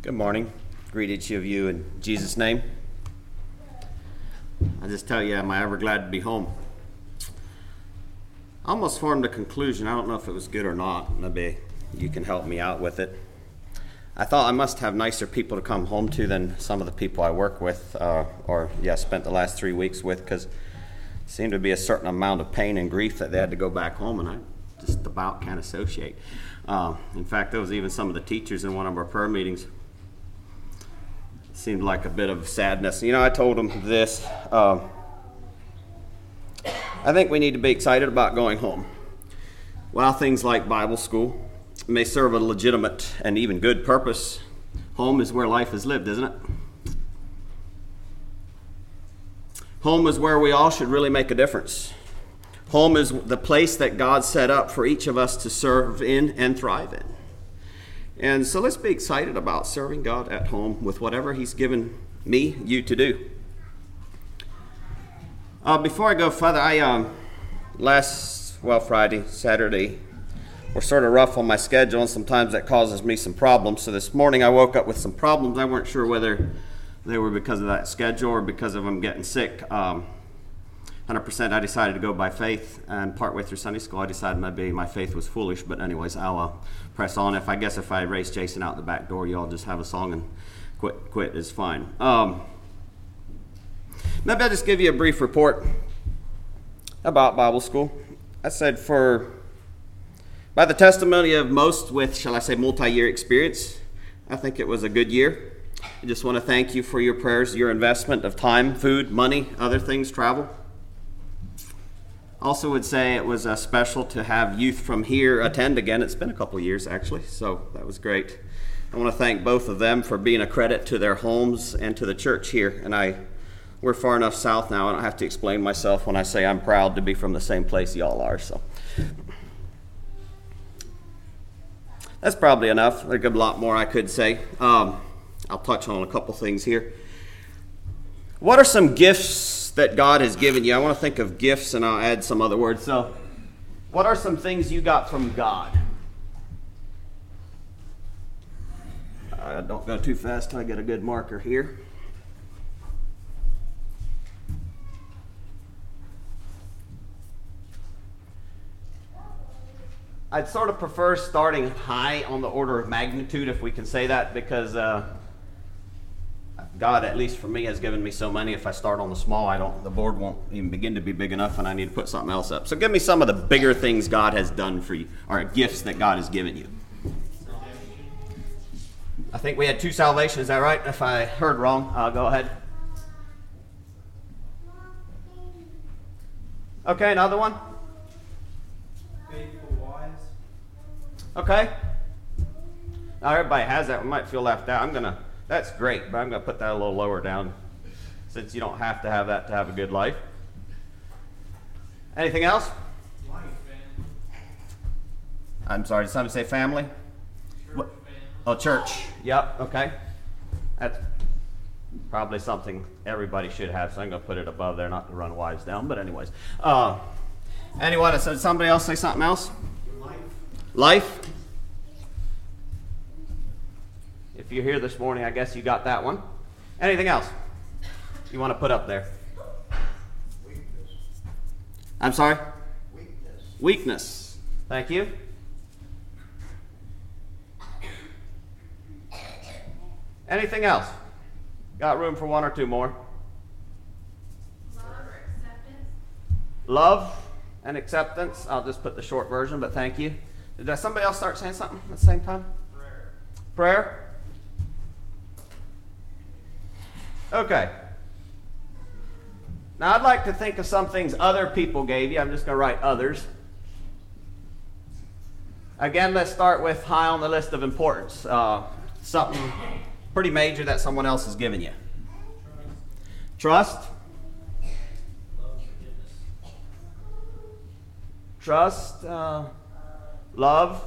Good morning. Greet each of you in Jesus' name. I just tell you, am I ever glad to be home? I almost formed a conclusion. I don't know if it was good or not. Maybe you can help me out with it. I thought I must have nicer people to come home to than some of the people I work with, spent the last 3 weeks with, because there seemed to be a certain amount of pain and grief that they had to go back home, and I just about can't associate. In fact, there was even some of the teachers in one of our prayer meetings. Seemed like a bit of sadness. I told them this. I think we need to be excited about going home. While things like Bible school may serve a legitimate and even good purpose, home is where life is lived, isn't it? Home is where we all should really make a difference. Home is the place that God set up for each of us to serve in and thrive in. And so let's be excited about serving God at home with whatever He's given me, you to do. Before I go further, Friday, Saturday, were sort of rough on my schedule, and sometimes that causes me some problems. So this morning I woke up with some problems. I weren't sure whether they were because of that schedule or because of them getting sick. 100% I decided to go by faith, and partway through Sunday school I decided maybe my faith was foolish, but anyways, I'll press on. If I race Jason out the back door, you all just have a song and quit is fine. Maybe I'll just give you a brief report about Bible school. I said by the testimony of most with, shall I say, multi-year experience, I think it was a good year. I just want to thank you for your prayers, your investment of time, food, money, other things, travel. Also would say it was special to have youth from here attend again. It's been a couple years, actually, so that was great. I want to thank both of them for being a credit to their homes and to the church here. And we're far enough south now, I don't have to explain myself when I say I'm proud to be from the same place y'all are. So that's probably enough. There's a lot more I could say. I'll touch on a couple things here. What are some gifts that God has given you? I want to think of gifts, and I'll add some other words. So, what are some things you got from God? Don't go too fast till I get a good marker here. I'd sort of prefer starting high on the order of magnitude, if we can say that, because God, at least for me, has given me so many. If I start on the small, the board won't even begin to be big enough, and I need to put something else up. So give me some of the bigger things God has done for you, or gifts that God has given you. I think we had 2 salvations. Is that right? If I heard wrong, go ahead. Okay, another one. Faithful wives. Okay. Now everybody has that. We might feel left out. That's great, but I'm going to put that a little lower down since you don't have to have that to have a good life. Anything else? Life, family. I'm sorry, did somebody say family? Church, family. Oh, church. Yep, okay. That's probably something everybody should have, so I'm going to put it above there, not to run wives down, but anyways. Anyone, did somebody else say something else? Life? If you're here this morning, I guess you got that one. Anything else you want to put up there? Weakness. I'm sorry? Weakness. Weakness. Thank you. Anything else? Got room for 1 or 2 more. Love or acceptance. Love and acceptance. I'll just put the short version, but thank you. Did somebody else start saying something at the same time? Prayer? Okay. Now I'd like to think of some things other people gave you. I'm just going to write others. Again, let's start with high on the list of importance. Something pretty major that someone else has given you. Trust. Trust. Love.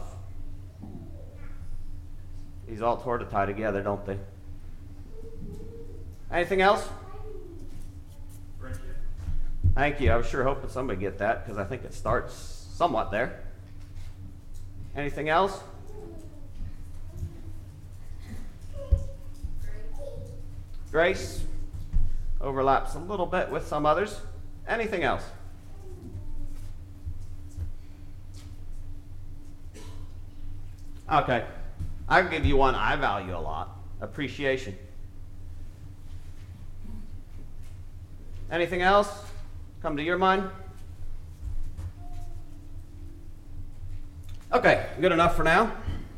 These all sort of tie together, don't they? Anything else? Friendship. Thank you. I was sure hoping somebody get that because I think it starts somewhat there. Anything else? Grace overlaps a little bit with some others. Anything else? Okay. I'll give you one I value a lot. Appreciation. Anything else come to your mind? Okay, good enough for now.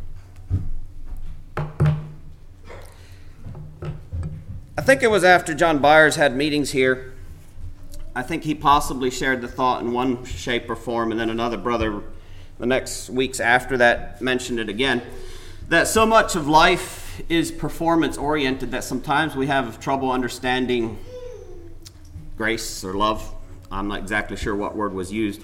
I think it was after John Byers had meetings here. I think he possibly shared the thought in one shape or form, and then another brother the next weeks after that mentioned it again, that so much of life is performance-oriented that sometimes we have trouble understanding grace or love. I'm not exactly sure what word was used.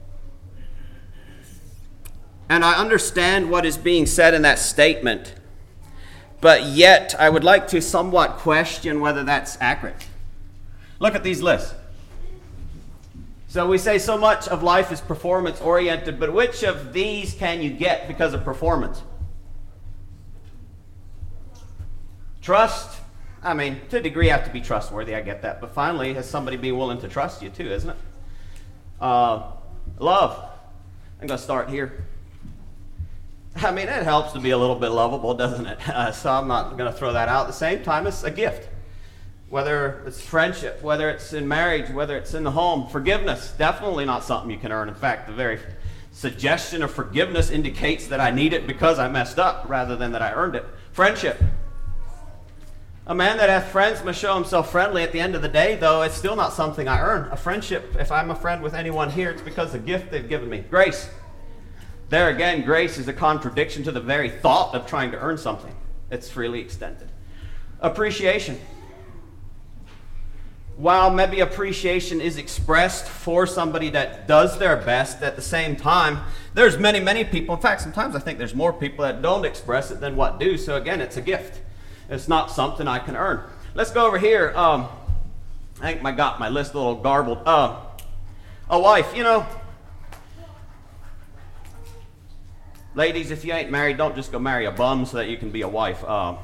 And I understand what is being said in that statement, but yet I would like to somewhat question whether that's accurate. Look at these lists. So we say so much of life is performance-oriented, but which of these can you get because of performance? Trust. I mean, to a degree, you have to be trustworthy. I get that. But finally, has somebody be willing to trust you too, isn't it? Love. I'm going to start here. I mean, it helps to be a little bit lovable, doesn't it? So I'm not going to throw that out. At the same time, it's a gift. Whether it's friendship, whether it's in marriage, whether it's in the home. Forgiveness, definitely not something you can earn. In fact, the very suggestion of forgiveness indicates that I need it because I messed up rather than that I earned it. Friendship. A man that has friends must show himself friendly. At the end of the day, though, it's still not something I earn. A friendship, if I'm a friend with anyone here, it's because of the gift they've given me. Grace. There again, grace is a contradiction to the very thought of trying to earn something. It's freely extended. Appreciation. While maybe appreciation is expressed for somebody that does their best, at the same time, there's many, many people. In fact, sometimes I think there's more people that don't express it than what do. So again, it's a gift. It's not something I can earn. Let's go over here. I think I got my list a little garbled. A wife, ladies, if you ain't married, don't just go marry a bum so that you can be a wife.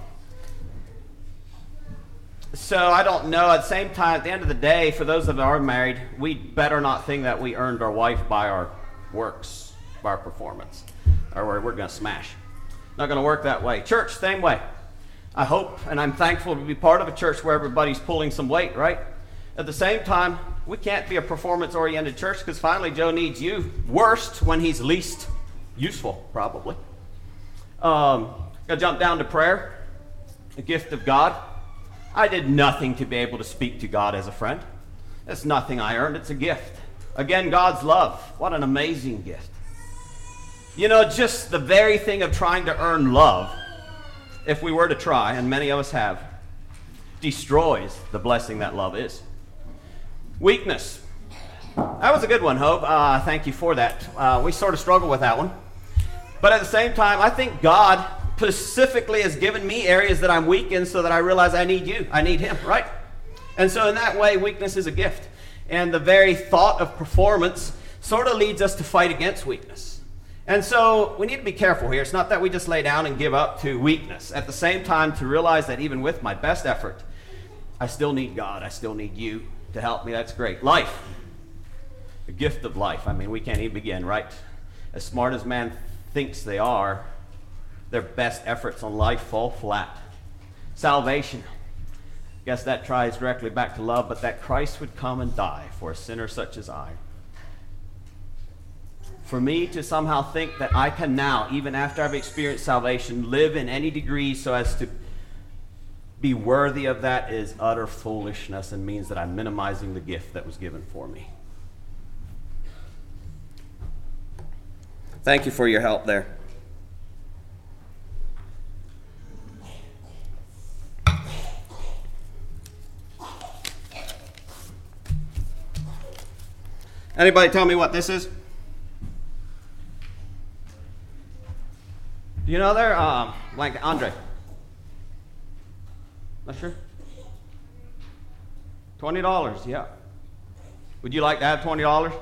So I don't know. At the same time, at the end of the day, for those that are married, we better not think that we earned our wife by our works, by our performance, or we're going to smash. Not going to work that way. Church, same way. I hope, and I'm thankful to be part of a church where everybody's pulling some weight, right? At the same time, we can't be a performance-oriented church because finally Joe needs you worst when he's least useful, probably. Got to jump down to prayer, a gift of God. I did nothing to be able to speak to God as a friend. It's nothing I earned. It's a gift. Again, God's love. What an amazing gift. Just the very thing of trying to earn love, if we were to try, and many of us have, destroys the blessing that love is. Weakness. That was a good one, Hope. Thank you for that. We sort of struggle with that one. But at the same time, I think God specifically has given me areas that I'm weak in so that I realize I need you. I need him, right? And so in that way, weakness is a gift. And the very thought of performance sort of leads us to fight against weakness. And so we need to be careful here. It's not that we just lay down and give up to weakness. At the same time, to realize that even with my best effort, I still need God. I still need you to help me. That's great. Life. The gift of life. I mean, we can't even begin, right? As smart as man thinks they are, their best efforts on life fall flat. Salvation. Guess that ties directly back to love, but that Christ would come and die for a sinner such as I. For me to somehow think that I can now, even after I've experienced salvation, live in any degree so as to be worthy of that is utter foolishness and means that I'm minimizing the gift that was given for me. Thank you for your help there. Anybody tell me what this is? Do you know there? Like Andre. Not sure? $20, yeah. Would you like to have $20?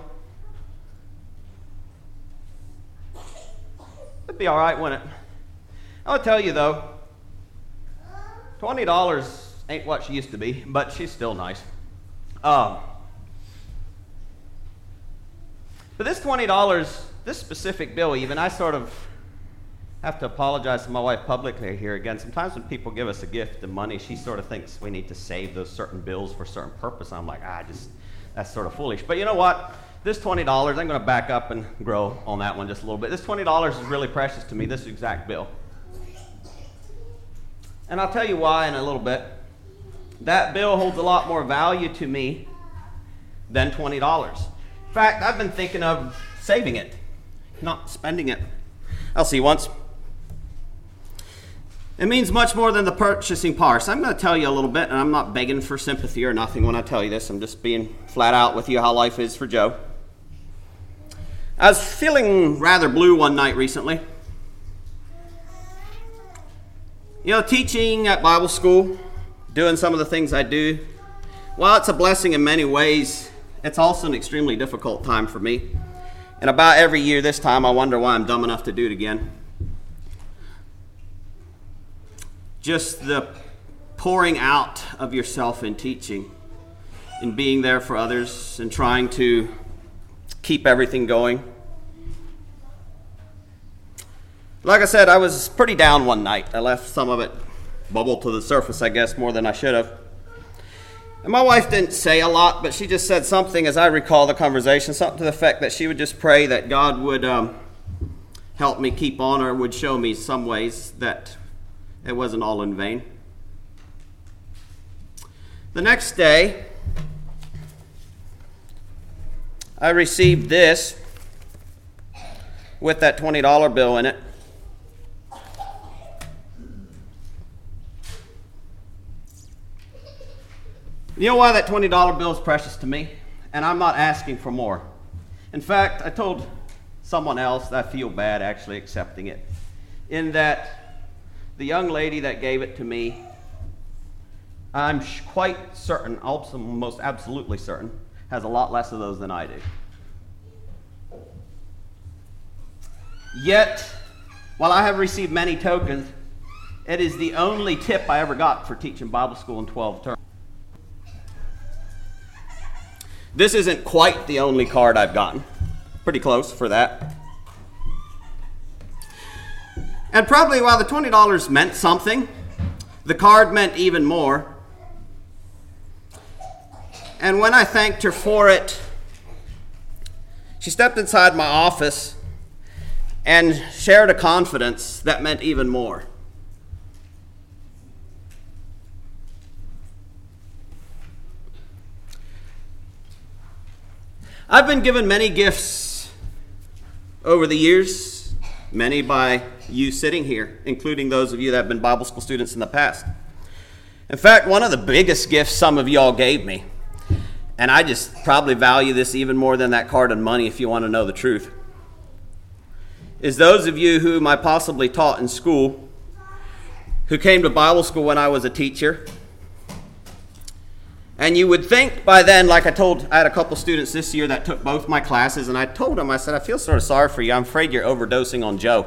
It'd be all right, wouldn't it? I'll tell you though, $20 Ain't what she used to be, but she's still nice. But this $20, this specific bill even, I sort of have to apologize to my wife publicly here again. Sometimes when people give us a gift of money, she sort of thinks we need to save those certain bills for a certain purpose. I'm like, that's sort of foolish. But you know what? This $20, I'm going to back up and grow on that one just a little bit. This $20 is really precious to me, this exact bill. And I'll tell you why in a little bit. That bill holds a lot more value to me than $20. In fact, I've been thinking of saving it, not spending it. I'll see once. It means much more than the purchasing power. So I'm going to tell you a little bit, and I'm not begging for sympathy or nothing when I tell you this. I'm just being flat out with you how life is for Joe. I was feeling rather blue one night recently. You know, teaching at Bible school, doing some of the things I do, while it's a blessing in many ways, it's also an extremely difficult time for me. And about every year this time, I wonder why I'm dumb enough to do it again. Just the pouring out of yourself in teaching, in being there for others, and trying to keep everything going. Like I said, I was pretty down one night. I left some of it bubble to the surface, I guess, more than I should have. And my wife didn't say a lot, but she just said something, as I recall the conversation, something to the effect that she would just pray that God would help me keep on, or would show me some ways that it wasn't all in vain. The next day, I received this with that $20 bill in it. You know why that $20 bill is precious to me? And I'm not asking for more. In fact, I told someone else that I feel bad actually accepting it, in that the young lady that gave it to me, I'm quite certain, almost absolutely certain, has a lot less of those than I do. Yet, while I have received many tokens, it is the only tip I ever got for teaching Bible school in 12 terms. This isn't quite the only card I've gotten. Pretty close for that. And probably while the $20 meant something, the card meant even more. And when I thanked her for it, she stepped inside my office and shared a confidence that meant even more. I've been given many gifts over the years, many by you sitting here, including those of you that have been Bible school students in the past. In fact, one of the biggest gifts some of y'all gave me, and I just probably value this even more than that card and money if you want to know the truth, is those of you whom I possibly taught in school, who came to Bible school when I was a teacher. And you would think by then, like I had a couple students this year that took both my classes, and I told them, I said, I feel sort of sorry for you. I'm afraid you're overdosing on Joe.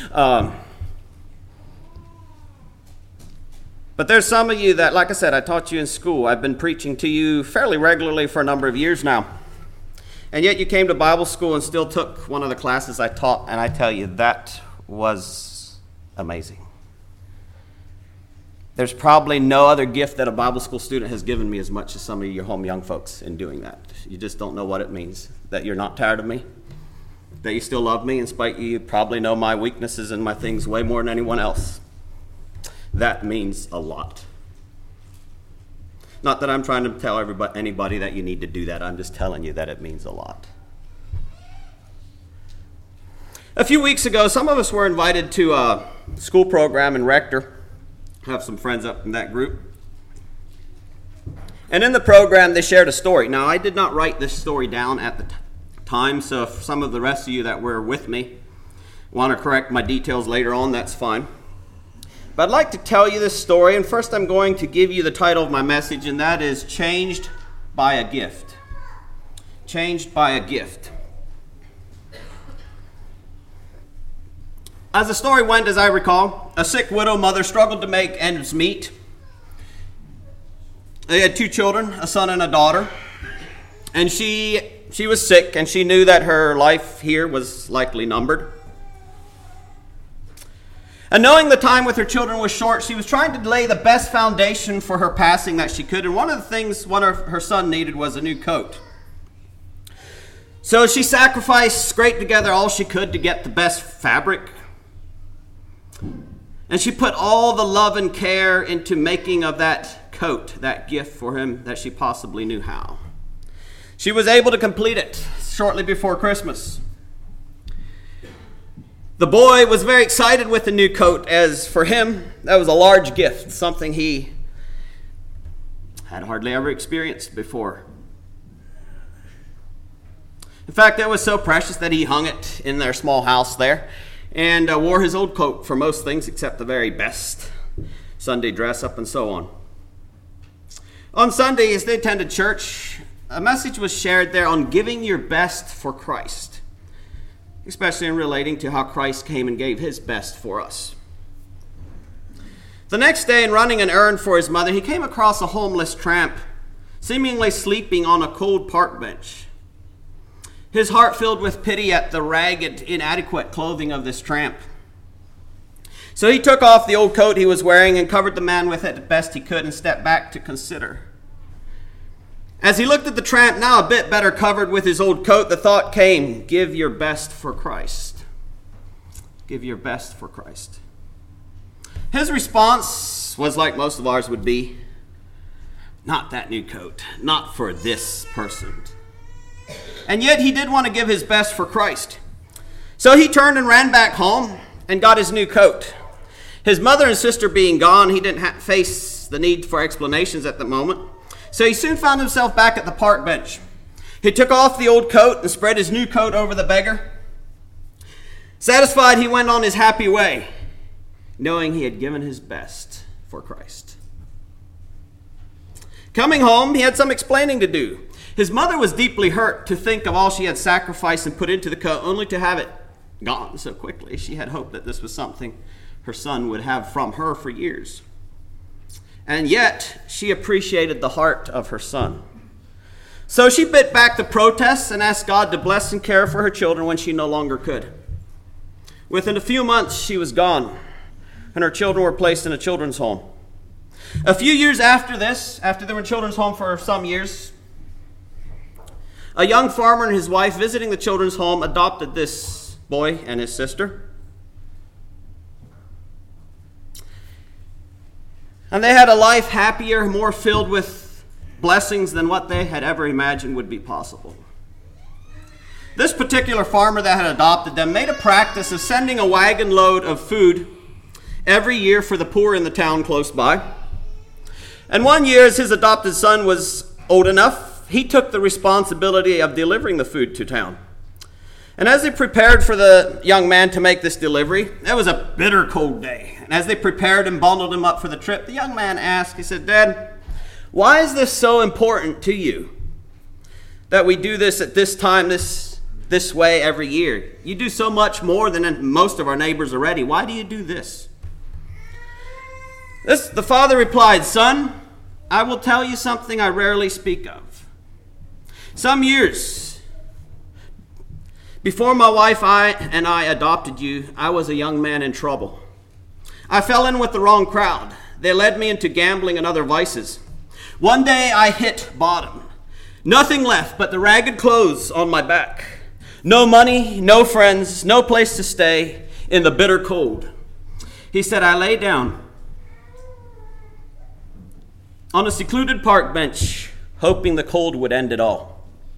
But there's some of you that, like I said, I taught you in school. I've been preaching to you fairly regularly for a number of years now. And yet you came to Bible school and still took one of the classes I taught, and I tell you, that was amazing. There's probably no other gift that a Bible school student has given me as much as some of your home young folks in doing that. You just don't know what it means, that you're not tired of me, that you still love me in spite you probably know my weaknesses and my things way more than anyone else. That means a lot. Not that I'm trying to tell anybody that you need to do that. I'm just telling you that it means a lot. A few weeks ago, some of us were invited to a school program in Rector. I have some friends up in that group. And in the program, they shared a story. Now, I did not write this story down at the time, so if some of the rest of you that were with me want to correct my details later on, that's fine. But I'd like to tell you this story, and first I'm going to give you the title of my message, and that is Changed by a Gift. Changed by a Gift. As the story went, as I recall, a sick widow mother struggled to make ends meet. They had 2 children, a son and a daughter. And she was sick, and she knew that her life here was likely numbered. And knowing the time with her children was short, she was trying to lay the best foundation for her passing that she could. And one of the things her son needed was a new coat. So she sacrificed, scraped together all she could to get the best fabric. And she put all the love and care into making of that coat, that gift for him that she possibly knew how. She was able to complete it shortly before Christmas. The boy was very excited with the new coat, as for him, that was a large gift, something he had hardly ever experienced before. In fact, it was so precious that he hung it in their small house there and wore his old coat for most things except the very best Sunday dress up and so on. On Sunday, as they attended church, a message was shared there on giving your best for Christ, especially in relating to how Christ came and gave his best for us. The next day, in running an errand for his mother, he came across a homeless tramp, seemingly sleeping on a cold park bench. His heart filled with pity at the ragged, inadequate clothing of this tramp. So he took off the old coat he was wearing and covered the man with it the best he could and stepped back to consider. As he looked at the tramp, now a bit better covered with his old coat, the thought came, give your best for Christ. Give your best for Christ. His response was like most of ours would be, not that new coat, not for this person. And yet he did want to give his best for Christ. So he turned and ran back home and got his new coat. His mother and sister being gone, he didn't face the need for explanations at the moment. So he soon found himself back at the park bench. He took off the old coat and spread his new coat over the beggar. Satisfied, he went on his happy way, knowing he had given his best for Christ. Coming home, he had some explaining to do. His mother was deeply hurt to think of all she had sacrificed and put into the coat, only to have it gone so quickly. She had hoped that this was something her son would have from her for years. And yet, she appreciated the heart of her son. So she bit back the protests and asked God to bless and care for her children when she no longer could. Within a few months, she was gone, and her children were placed in a children's home. A few years after this, after they were in children's home for some years, a young farmer and his wife visiting the children's home adopted this boy and his sister. And they had a life happier, more filled with blessings than what they had ever imagined would be possible. This particular farmer that had adopted them made a practice of sending a wagon load of food every year for the poor in the town close by. And one year, as his adopted son was old enough, he took the responsibility of delivering the food to town. And as they prepared for the young man to make this delivery, it was a bitter cold day. And as they prepared and bundled him up for the trip, the young man asked, he said, "Dad, why is this so important to you that we do this at this time, this way every year? You do so much more than most of our neighbors already. Why do you do this?" The father replied, "Son, I will tell you something I rarely speak of. Some years before my wife and I adopted you, I was a young man in trouble. I fell in with the wrong crowd. They led me into gambling and other vices. One day I hit bottom. Nothing left but the ragged clothes on my back. No money, no friends, no place to stay in the bitter cold." He said, "I lay down on a secluded park bench, hoping the cold would end it all.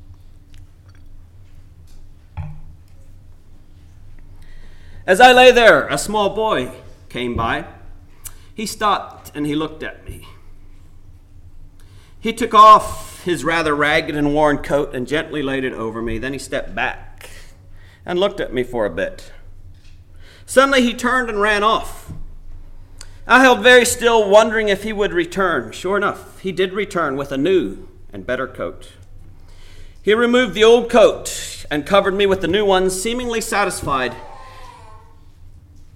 As I lay there, a small boy came by. He stopped and he looked at me. He took off his rather ragged and worn coat and gently laid it over me. Then he stepped back and looked at me for a bit. Suddenly he turned and ran off. I held very still, wondering if he would return. Sure enough, he did return with a new and better coat. He removed the old coat and covered me with the new one, seemingly satisfied.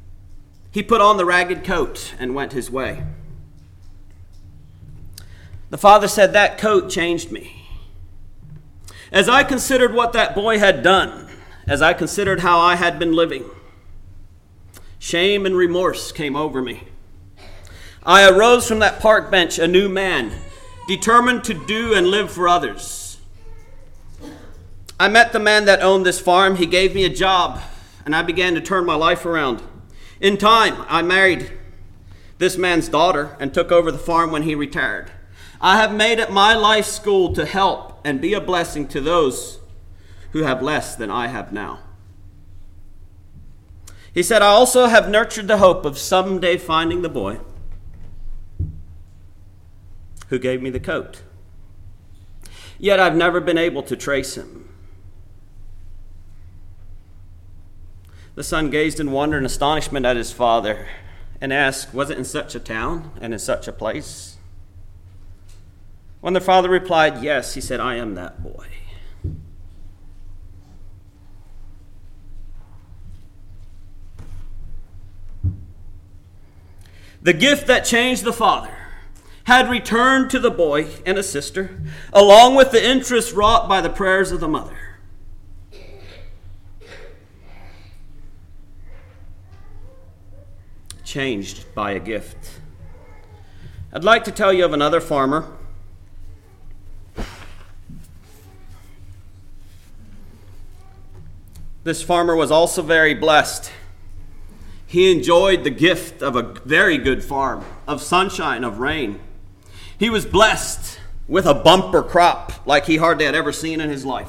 He put on the ragged coat and went his way. The father said, that coat changed me. As I considered what that boy had done, as I considered how I had been living, shame and remorse came over me. I arose from that park bench a new man, determined to do and live for others. I met the man that owned this farm. He gave me a job, and I began to turn my life around. In time, I married this man's daughter and took over the farm when he retired. I have made it my life school to help and be a blessing to those who have less than I have now. He said, I also have nurtured the hope of someday finding the boy who gave me the coat. Yet I've never been able to trace him. The son gazed in wonder and astonishment at his father and asked, was it in such a town and in such a place? When the father replied, yes, he said, I am that boy. The gift that changed the father had returned to the boy and his sister, along with the interest wrought by the prayers of the mother. Changed by a gift. I'd like to tell you of another farmer. This farmer was also very blessed. He enjoyed the gift of a very good farm, of sunshine, of rain. He was blessed with a bumper crop like he hardly had ever seen in his life.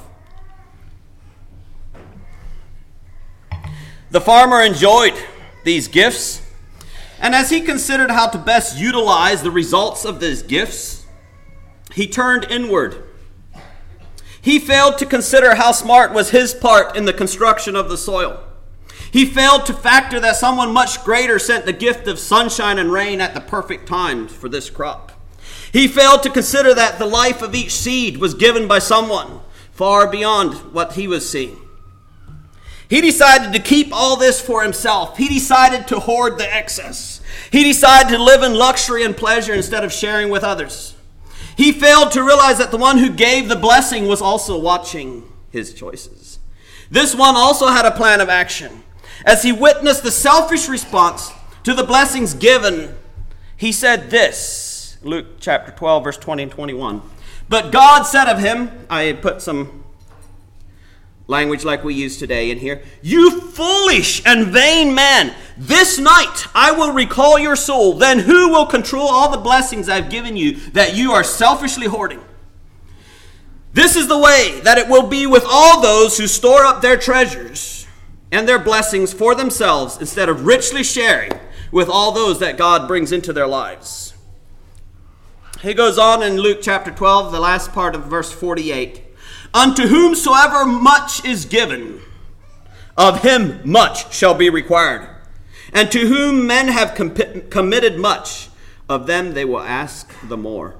The farmer enjoyed these gifts, and as he considered how to best utilize the results of these gifts, he turned inward. He failed to consider how smart was his part in the construction of the soil. He failed to factor that someone much greater sent the gift of sunshine and rain at the perfect times for this crop. He failed to consider that the life of each seed was given by someone far beyond what he was seeing. He decided to keep all this for himself. He decided to hoard the excess. He decided to live in luxury and pleasure instead of sharing with others. He failed to realize that the one who gave the blessing was also watching his choices. This one also had a plan of action. As he witnessed the selfish response to the blessings given, he said this, Luke chapter 12, verse 20 and 21. But God said of him, I put some language like we use today in here, you foolish and vain man, this night I will recall your soul. Then who will control all the blessings I've given you that you are selfishly hoarding? This is the way that it will be with all those who store up their treasures and their blessings for themselves instead of richly sharing with all those that God brings into their lives. He goes on in Luke chapter 12, the last part of verse 48. Unto whomsoever much is given, of him much shall be required. And to whom men have committed much, of them they will ask the more.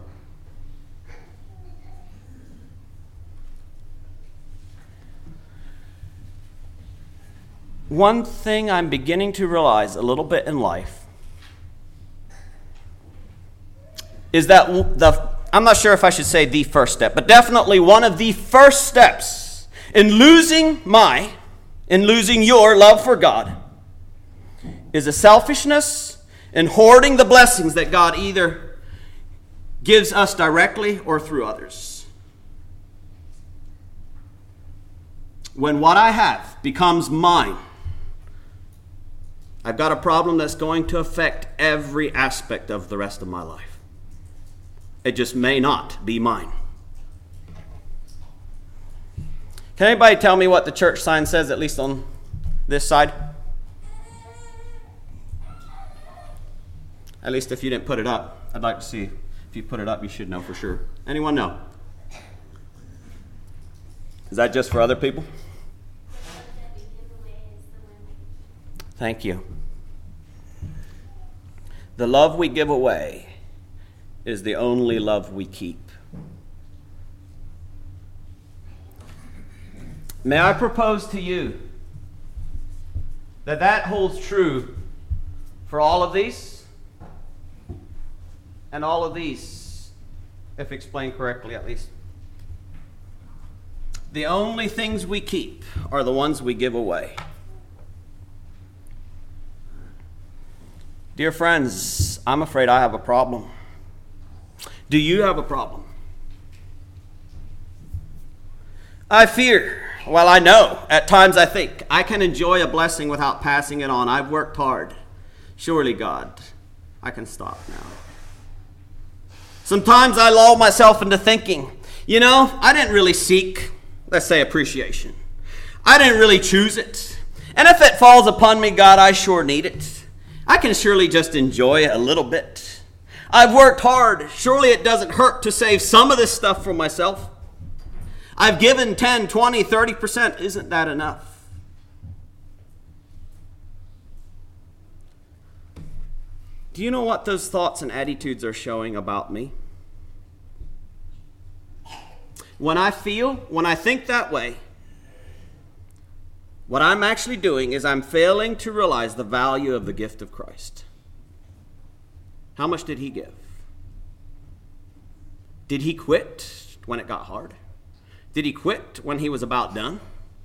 One thing I'm beginning to realize a little bit in life is that I'm not sure if I should say the first step, but definitely one of the first steps in losing your love for God is a selfishness in hoarding the blessings that God either gives us directly or through others. When what I have becomes mine, I've got a problem that's going to affect every aspect of the rest of my life. It just may not be mine. Can anybody tell me what the church sign says, at least on this side? At least if you didn't put it up. I'd like to see. If you put it up, you should know for sure. Anyone know? Is that just for other people? Thank you. The love we give away is the only love we keep. May I propose to you that holds true for all of these and all of these if explained correctly at least. The only things we keep are the ones we give away. Dear friends, I'm afraid I have a problem. Do you have a problem? I fear, well, I know, at times I think, I can enjoy a blessing without passing it on. I've worked hard. Surely, God, I can stop now. Sometimes I lull myself into thinking, I didn't really seek, let's say, appreciation. I didn't really choose it. And if it falls upon me, God, I sure need it. I can surely just enjoy it a little bit. I've worked hard. Surely it doesn't hurt to save some of this stuff for myself. I've given 10, 20, 30%. Isn't that enough? Do you know what those thoughts and attitudes are showing about me? When I think that way, what I'm actually doing is I'm failing to realize the value of the gift of Christ. How much did he give? Did he quit when it got hard? Did he quit when he was about done?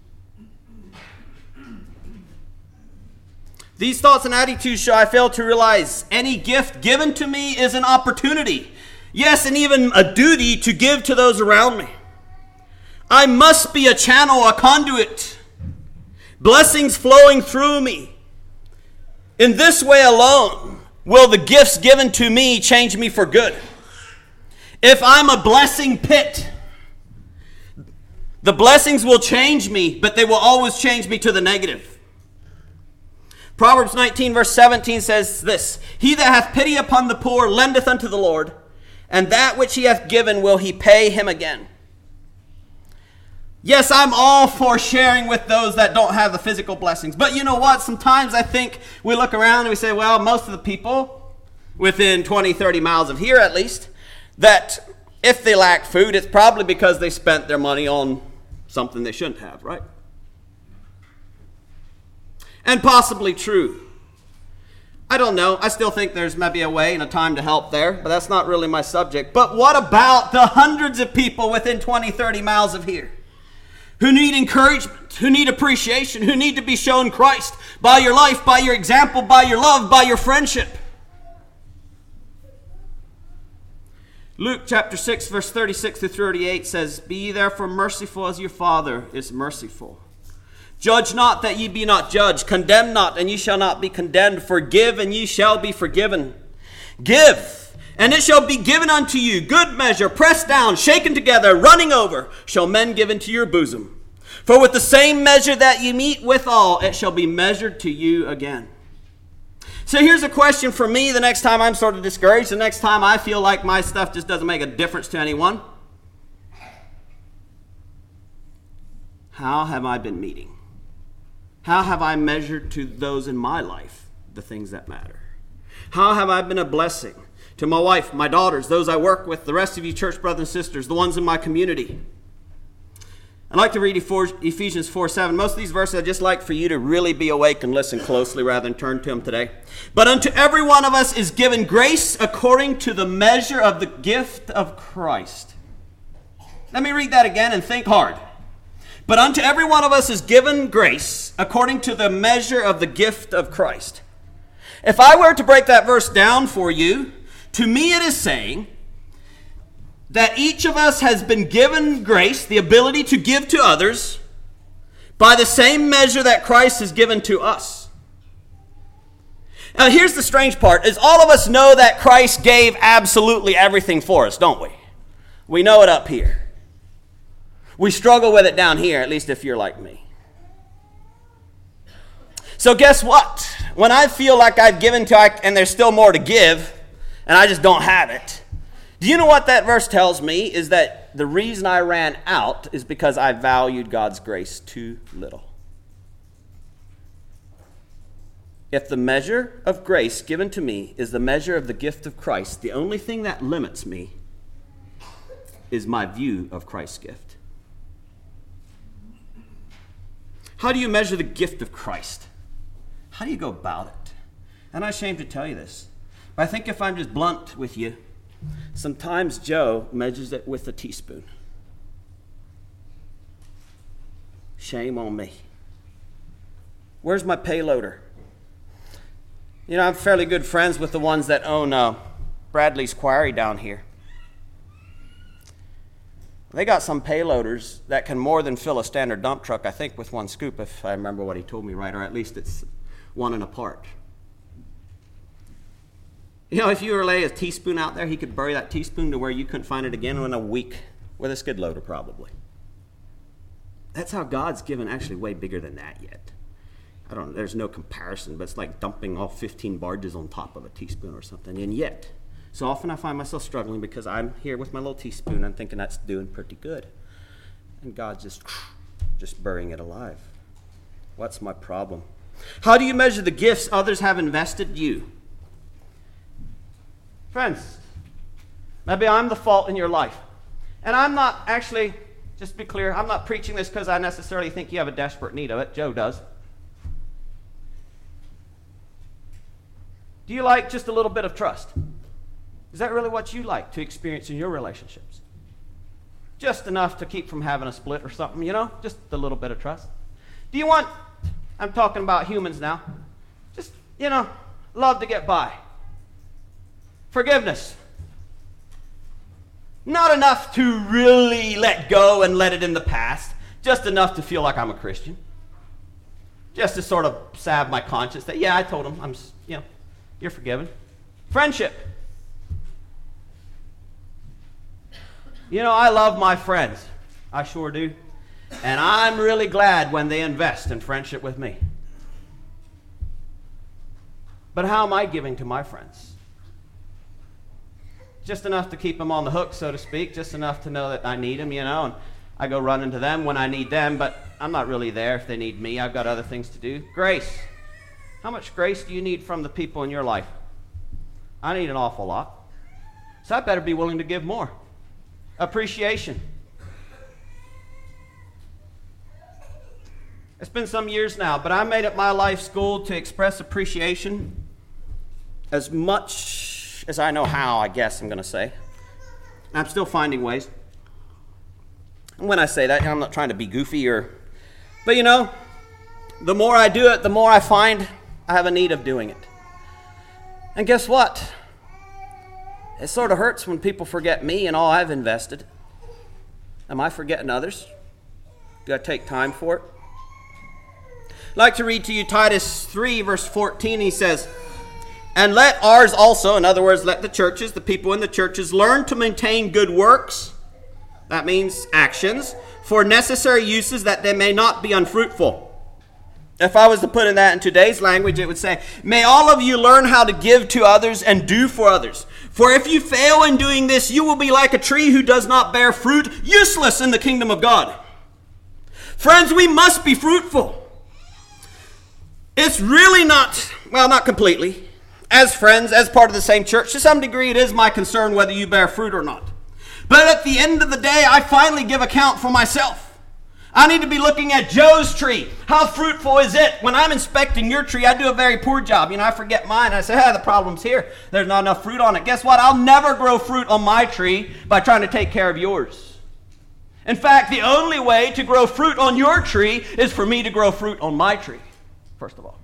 These thoughts and attitudes show I fail to realize any gift given to me is an opportunity. Yes, and even a duty to give to those around me. I must be a channel, a conduit. Blessings flowing through me. In this way alone will the gifts given to me change me for good. If I'm a blessing pit, the blessings will change me, but they will always change me to the negative. Proverbs 19 verse 17 says this, He that hath pity upon the poor lendeth unto the Lord, and that which he hath given will he pay him again. Yes, I'm all for sharing with those that don't have the physical blessings. But you know what? Sometimes I think we look around and we say, well, most of the people within 20, 30 miles of here at least, that if they lack food, it's probably because they spent their money on something they shouldn't have, right? And possibly true. I don't know. I still think there's maybe a way and a time to help there, but that's not really my subject. But what about the hundreds of people within 20, 30 miles of here who need encouragement, who need appreciation, who need to be shown Christ by your life, by your example, by your love, by your friendship? Luke chapter 6, verse 36 to 38 says, Be ye therefore merciful as your Father is merciful. Judge not that ye be not judged. Condemn not, and ye shall not be condemned. Forgive, and ye shall be forgiven. Give, and it shall be given unto you. Good measure, pressed down, shaken together, running over, shall men give into your bosom. For with the same measure that ye meet withal, it shall be measured to you again. So here's a question for me the next time I'm sort of discouraged, the next time I feel like my stuff just doesn't make a difference to anyone. How have I been meeting? How have I measured to those in my life the things that matter? How have I been a blessing to my wife, my daughters, those I work with, the rest of you church brothers and sisters, the ones in my community? I'd like to read Ephesians 4:7. Most of these verses I'd just like for you to really be awake and listen closely rather than turn to them today. But unto every one of us is given grace according to the measure of the gift of Christ. Let me read that again and think hard. But unto every one of us is given grace according to the measure of the gift of Christ. If I were to break that verse down for you, to me it is saying that each of us has been given grace, the ability to give to others, by the same measure that Christ has given to us. Now here's the strange part, is all of us know that Christ gave absolutely everything for us, don't we? We know it up here. We struggle with it down here, at least if you're like me. So guess what? When I feel like I've given to, and there's still more to give, and I just don't have it, do you know what that verse tells me? Is that the reason I ran out is because I valued God's grace too little. If the measure of grace given to me is the measure of the gift of Christ, the only thing that limits me is my view of Christ's gift. How do you measure the gift of Christ? How do you go about it? And I'm ashamed to tell you this, but I think if I'm just blunt with you, Sometimes Joe measures it with a teaspoon. Shame on me. Where's my payloader? You know, I'm fairly good friends with the ones that own Bradley's Quarry down here. They got some payloaders that can more than fill a standard dump truck, I think, with one scoop, if I remember what he told me right, or at least it's one and a part. You know, if you were to lay a teaspoon out there, he could bury that teaspoon to where you couldn't find it again in a week with a skid loader, probably. That's how God's given actually way bigger than that yet. I don't know, there's no comparison, but it's like dumping all 15 barges on top of a teaspoon or something. And yet, so often I find myself struggling because I'm here with my little teaspoon. I'm thinking that's doing pretty good. And God's just burying it alive. What's my problem? How do you measure the gifts others have invested in you? Friends, maybe I'm the fault in your life. And I'm not actually, just to be clear, I'm not preaching this because I necessarily think you have a desperate need of it. Joe does. Do you like just a little bit of trust? Is that really what you like to experience in your relationships? Just enough to keep from having a split or something, you know? Just a little bit of trust. Do you want, I'm talking about humans now, just, you know, love to get by. Forgiveness. Not enough to really let go and let it in the past. Just enough to feel like I'm a Christian. Just to sort of salve my conscience that, yeah, I told him, you're forgiven. Friendship. You know, I love my friends. I sure do. And I'm really glad when they invest in friendship with me. But how am I giving to my friends? Just enough to keep them on the hook, so to speak. Just enough to know that I need them, you know. And I go running to them when I need them, but I'm not really there if they need me. I've got other things to do. Grace. How much grace do you need from the people in your life? I need an awful lot. So I better be willing to give more. Appreciation. It's been some years now, but I made it my life's goal to express appreciation as much as I know how, I guess I'm going to say. I'm still finding ways. And when I say that, I'm not trying to be goofy but you know, the more I do it, the more I find I have a need of doing it. And guess what? It sort of hurts when people forget me and all I've invested. Am I forgetting others? Do I take time for it? I'd like to read to you Titus 3, verse 14. He says, "And let ours also," in other words, let the churches, the people in the churches, learn to maintain good works. That means actions, for necessary uses, that they may not be unfruitful. If I was to put in that in today's language, it would say, "May all of you learn how to give to others and do for others. For if you fail in doing this, you will be like a tree who does not bear fruit, useless in the kingdom of God." Friends, we must be fruitful. It's really not completely. As friends, as part of the same church, to some degree it is my concern whether you bear fruit or not. But at the end of the day, I finally give account for myself. I need to be looking at Joe's tree. How fruitful is it? When I'm inspecting your tree, I do a very poor job. You know, I forget mine. I say, the problem's here. There's not enough fruit on it. Guess what? I'll never grow fruit on my tree by trying to take care of yours. In fact, the only way to grow fruit on your tree is for me to grow fruit on my tree, first of all.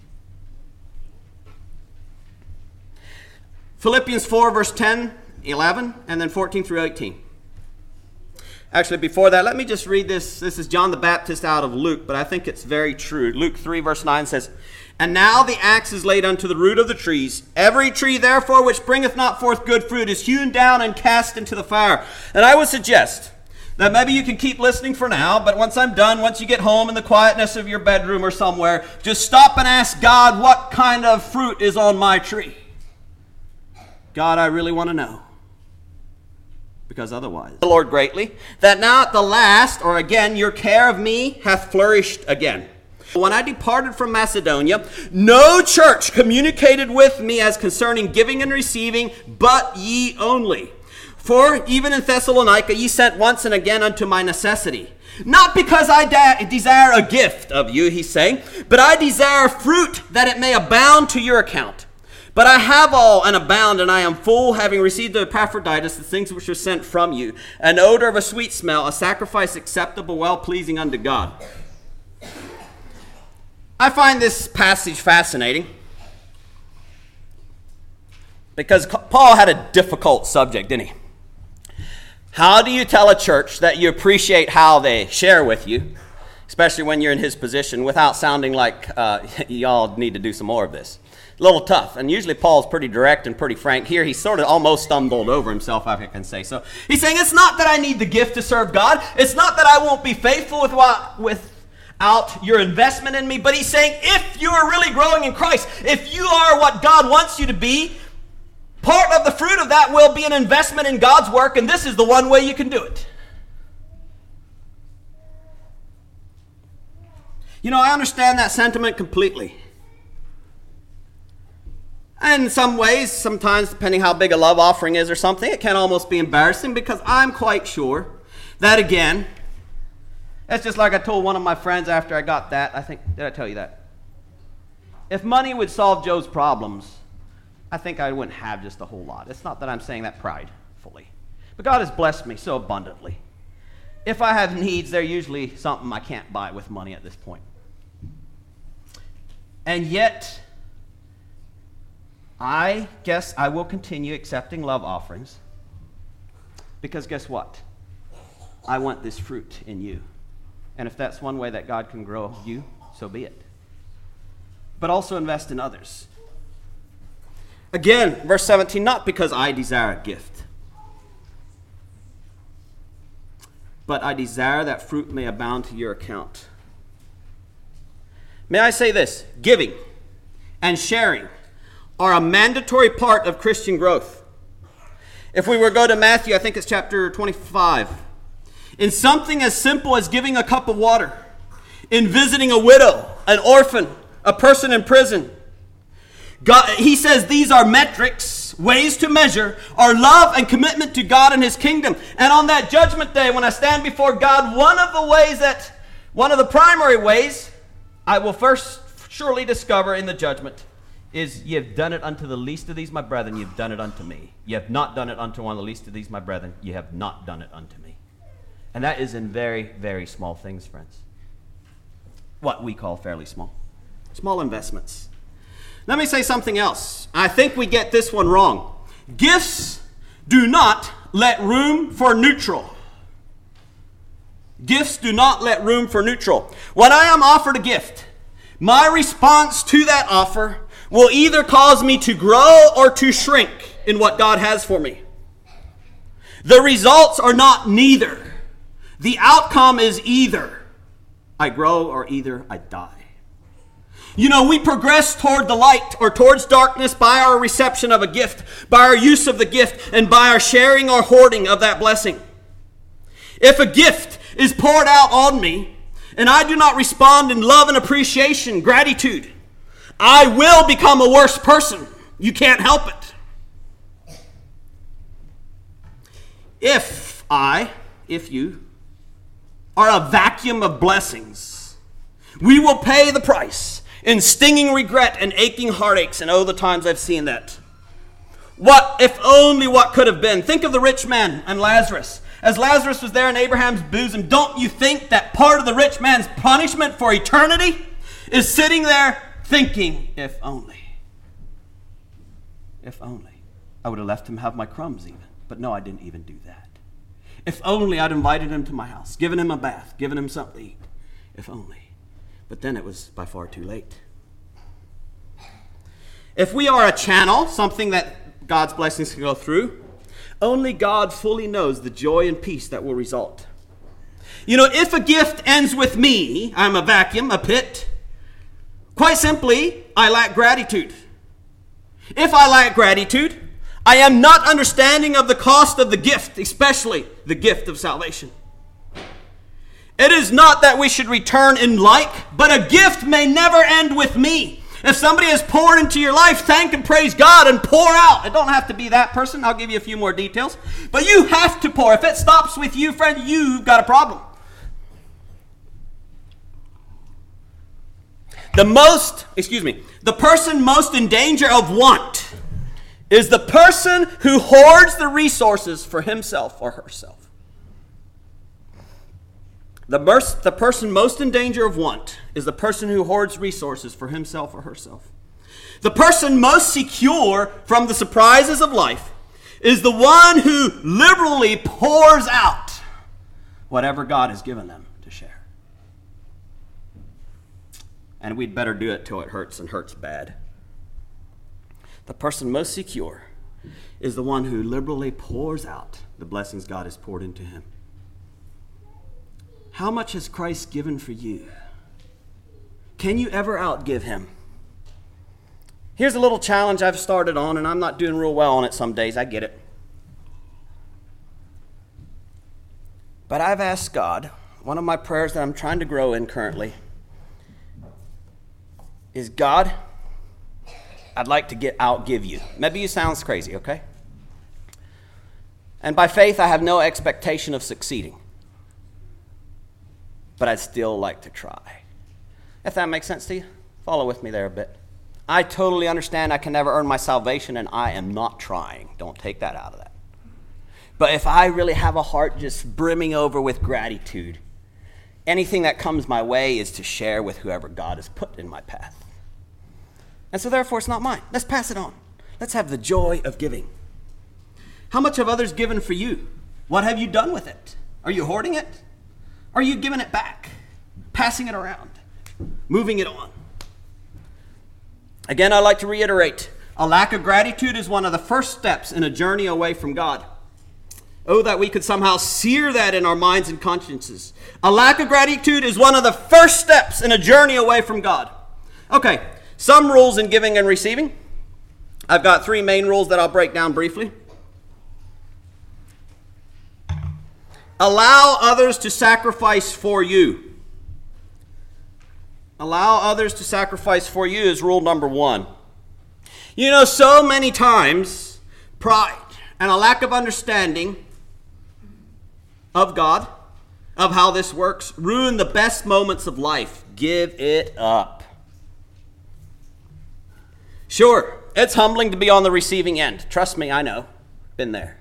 Philippians 4, verse 10, 11, and then 14 through 18. Actually, before that, let me just read this. This is John the Baptist out of Luke, but I think it's very true. Luke 3, verse 9 says, "And now the axe is laid unto the root of the trees. Every tree, therefore, which bringeth not forth good fruit is hewn down and cast into the fire." And I would suggest that maybe you can keep listening for now, but once I'm done, once you get home in the quietness of your bedroom or somewhere, just stop and ask God, what kind of fruit is on my tree? God, I really want to know. Because otherwise, the Lord greatly, that now at the last, or again, your care of me hath flourished again. When I departed from Macedonia, no church communicated with me as concerning giving and receiving, but ye only. For even in Thessalonica ye sent once and again unto my necessity. Not because I desire a gift of you, he's saying, but I desire fruit that it may abound to your account. But I have all and abound, and I am full, having received the Epaphroditus, the things which are sent from you, an odor of a sweet smell, a sacrifice acceptable, well-pleasing unto God. I find this passage fascinating because Paul had a difficult subject, didn't he? How do you tell a church that you appreciate how they share with you, especially when you're in his position, without sounding like y'all need to do some more of this? A little tough. And usually Paul's pretty direct and pretty frank. Here he sort of almost stumbled over himself, if I can say so. He's saying it's not that I need the gift to serve God. It's not that I won't be faithful without your investment in me. But he's saying if you are really growing in Christ, if you are what God wants you to be, part of the fruit of that will be an investment in God's work, and this is the one way you can do it. You know, I understand that sentiment completely. And in some ways, sometimes, depending how big a love offering is or something, it can almost be embarrassing because I'm quite sure that, again, that's just like I told one of my friends after I got that. Did I tell you that? If money would solve Joe's problems, I think I wouldn't have just a whole lot. It's not that I'm saying that pridefully. But God has blessed me so abundantly. If I have needs, they're usually something I can't buy with money at this point. And yet, I guess I will continue accepting love offerings because guess what? I want this fruit in you. And if that's one way that God can grow you, so be it. But also invest in others. Again, verse 17, not because I desire a gift, but I desire that fruit may abound to your account. May I say this? Giving and sharing are a mandatory part of Christian growth. If we were to go to Matthew, I think it's chapter 25, in something as simple as giving a cup of water, in visiting a widow, an orphan, a person in prison, God, he says these are metrics, ways to measure our love and commitment to God and his kingdom. And on that judgment day, when I stand before God, one of the primary ways I will first surely discover in the judgment is you have done it unto the least of these, my brethren, you've done it unto me. You have not done it unto one of the least of these, my brethren, you have not done it unto me. And that is in very, very small things, friends. What we call fairly small. Small investments. Let me say something else. I think we get this one wrong. Gifts do not let room for neutral. Gifts do not let room for neutral. When I am offered a gift, my response to that offer will either cause me to grow or to shrink in what God has for me. The results are not neither. The outcome is either I grow or either I die. You know, we progress toward the light or towards darkness by our reception of a gift, by our use of the gift, and by our sharing or hoarding of that blessing. If a gift is poured out on me, and I do not respond in love and appreciation, gratitude, I will become a worse person. You can't help it. If you are a vacuum of blessings, we will pay the price in stinging regret and aching heartaches. And oh, the times I've seen that. What if only what could have been? Think of the rich man and Lazarus. As Lazarus was there in Abraham's bosom, don't you think that part of the rich man's punishment for eternity is sitting there thinking, if only I would have left him have my crumbs even. But no, I didn't even do that. If only I'd invited him to my house, given him a bath, given him something to eat. If only. But then it was by far too late. If we are a channel, something that God's blessings can go through, only God fully knows the joy and peace that will result. You know, if a gift ends with me, I'm a vacuum, a pit. Quite simply, I lack gratitude. If I lack gratitude, I am not understanding of the cost of the gift, especially the gift of salvation. It is not that we should return in like, but a gift may never end with me. If somebody has poured into your life, thank and praise God and pour out. It don't have to be that person. I'll give you a few more details. But you have to pour. If it stops with you, friend, you've got a problem. The person most in danger of want is the person who hoards the resources for himself or herself. The person most in danger of want is the person who hoards resources for himself or herself. The person most secure from the surprises of life is the one who liberally pours out whatever God has given them to share. And we'd better do it till it hurts and hurts bad. The person most secure is the one who liberally pours out the blessings God has poured into him. How much has Christ given for you? Can you ever outgive him? Here's a little challenge I've started on, and I'm not doing real well on it some days. I get it. But I've asked God, one of my prayers that I'm trying to grow in currently is, God, I'd like to outgive you. Maybe it sounds crazy, okay? And by faith, I have no expectation of succeeding. But I'd still like to try. If that makes sense to you, follow with me there a bit. I totally understand I can never earn my salvation, and I am not trying. Don't take that out of that. But if I really have a heart just brimming over with gratitude, anything that comes my way is to share with whoever God has put in my path. And so therefore, it's not mine. Let's pass it on. Let's have the joy of giving. How much have others given for you? What have you done with it? Are you hoarding it? Are you giving it back? Passing it around? Moving it on? Again, I'd like to reiterate, a lack of gratitude is one of the first steps in a journey away from God. Oh, that we could somehow sear that in our minds and consciences. A lack of gratitude is one of the first steps in a journey away from God. Okay, some rules in giving and receiving. I've got 3 main rules that I'll break down briefly. Allow others to sacrifice for you. Allow others to sacrifice for you is rule number 1. You know, so many times, pride and a lack of understanding of God, of how this works, ruin the best moments of life. Give it up. Sure, it's humbling to be on the receiving end. Trust me, I know. Been there.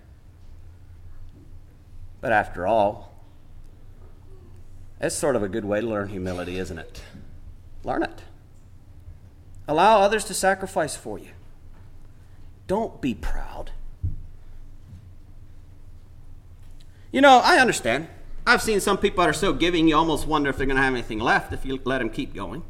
But after all, it's sort of a good way to learn humility, isn't it? Learn it. Allow others to sacrifice for you. Don't be proud. You know, I understand. I've seen some people that are so giving, you almost wonder if they're going to have anything left if you let them keep going.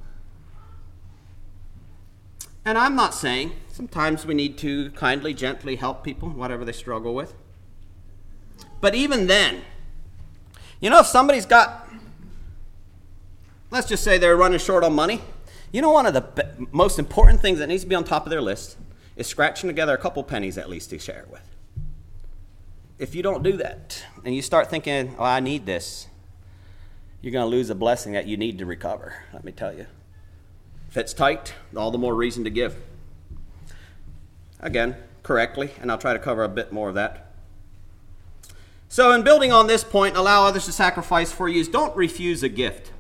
And I'm not saying sometimes we need to kindly, gently help people, whatever they struggle with. But even then, you know, if somebody's got, let's just say they're running short on money, you know, one of the most important things that needs to be on top of their list is scratching together a couple pennies at least to share it with. If you don't do that and you start thinking, oh, I need this, you're going to lose a blessing that you need to recover, let me tell you. If it's tight, all the more reason to give. Again, correctly, and I'll try to cover a bit more of that. So in building on this point, allow others to sacrifice for you, don't refuse a gift.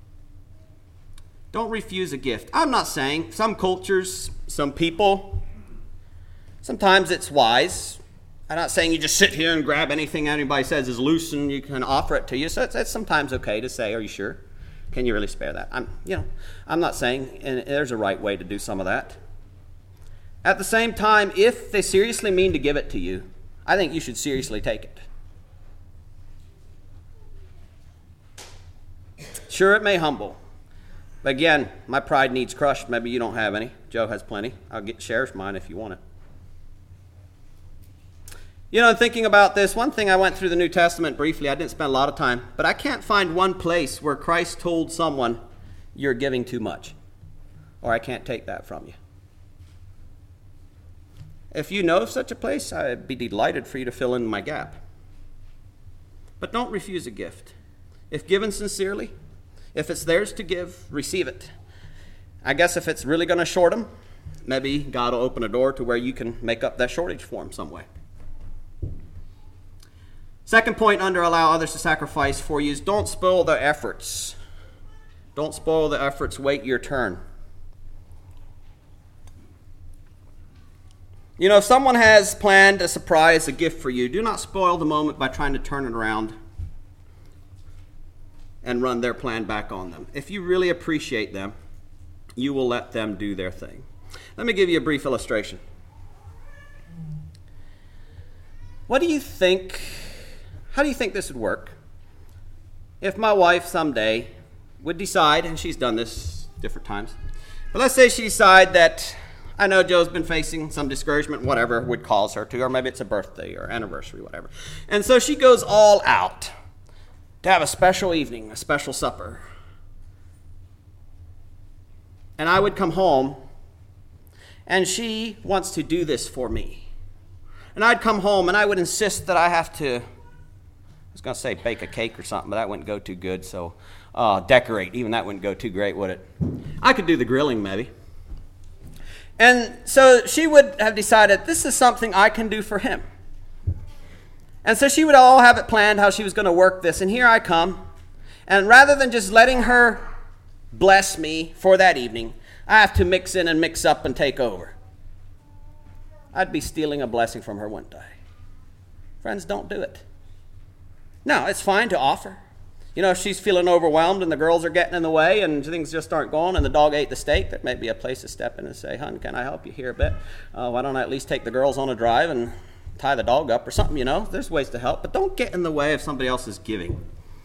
Don't refuse a gift. I'm not saying some cultures, some people, sometimes it's wise. I'm not saying you just sit here and grab anything anybody says is loose and you can offer it to you. So it's sometimes okay to say, are you sure? Can you really spare that? I'm not saying, and there's a right way to do some of that. At the same time, if they seriously mean to give it to you, I think you should seriously take it. Sure, it may humble. But again, my pride needs crushed. Maybe you don't have any. Joe has plenty. I'll share mine if you want it. You know, thinking about this, one thing I went through the New Testament briefly, I didn't spend a lot of time, but I can't find one place where Christ told someone, you're giving too much, or I can't take that from you. If you know of such a place, I'd be delighted for you to fill in my gap. But don't refuse a gift. If given sincerely, if it's theirs to give, receive it. I guess if it's really going to short them, maybe God will open a door to where you can make up that shortage for them some way. Second point under allow others to sacrifice for you is don't spoil their efforts. Don't spoil the efforts, wait your turn. You know, if someone has planned a surprise, a gift for you, do not spoil the moment by trying to turn it around and run their plan back on them. If you really appreciate them, you will let them do their thing. Let me give you a brief illustration. How do you think this would work if my wife someday would decide, and she's done this different times, but let's say she decide that, I know Joe's been facing some discouragement, whatever would cause her to, or maybe it's a birthday or anniversary, whatever. And so she goes all out to have a special evening, a special supper. And I would come home, and she wants to do this for me. And I'd come home, and I would insist that I have to, I was going to say bake a cake or something, but that wouldn't go too good, so decorate. Even that wouldn't go too great, would it? I could do the grilling, maybe. And so she would have decided, this is something I can do for him. And so she would all have it planned how she was going to work this. And here I come. And rather than just letting her bless me for that evening, I have to mix in and mix up and take over. I'd be stealing a blessing from her, wouldn't I? Friends, don't do it. No, it's fine to offer. You know, if she's feeling overwhelmed and the girls are getting in the way and things just aren't going and the dog ate the steak, that may be a place to step in and say, "Hon, can I help you here a bit? Why don't I at least take the girls on a drive and tie the dog up or something?" You know, there's ways to help, but don't get in the way of somebody else's giving.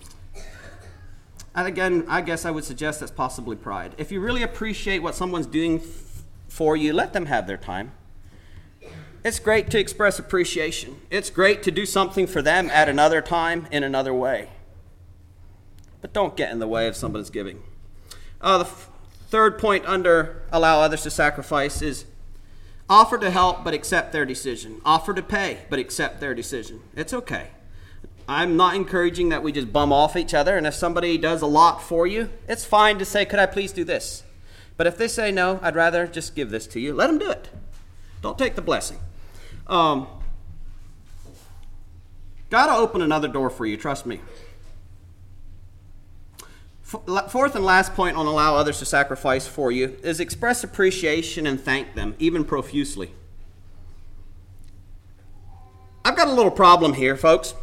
And again, I guess I would suggest that's possibly pride. If you really appreciate what someone's doing for you, let them have their time. It's great to express appreciation. It's great to do something for them at another time in another way. But don't get in the way of somebody's giving. The third point under allow others to sacrifice is offer to help but accept their decision. Offer to pay but accept their decision. It's okay. I'm not encouraging that we just bum off each other, and if somebody does a lot for you, it's fine to say, "Could I please do this?" But if they say, "No, I'd rather just give this to you," let them do it. Don't take the blessing. God will open another door for you, trust me. Fourth and last point on allow others to sacrifice for you is express appreciation and thank them, even profusely. I've got a little problem here, folks.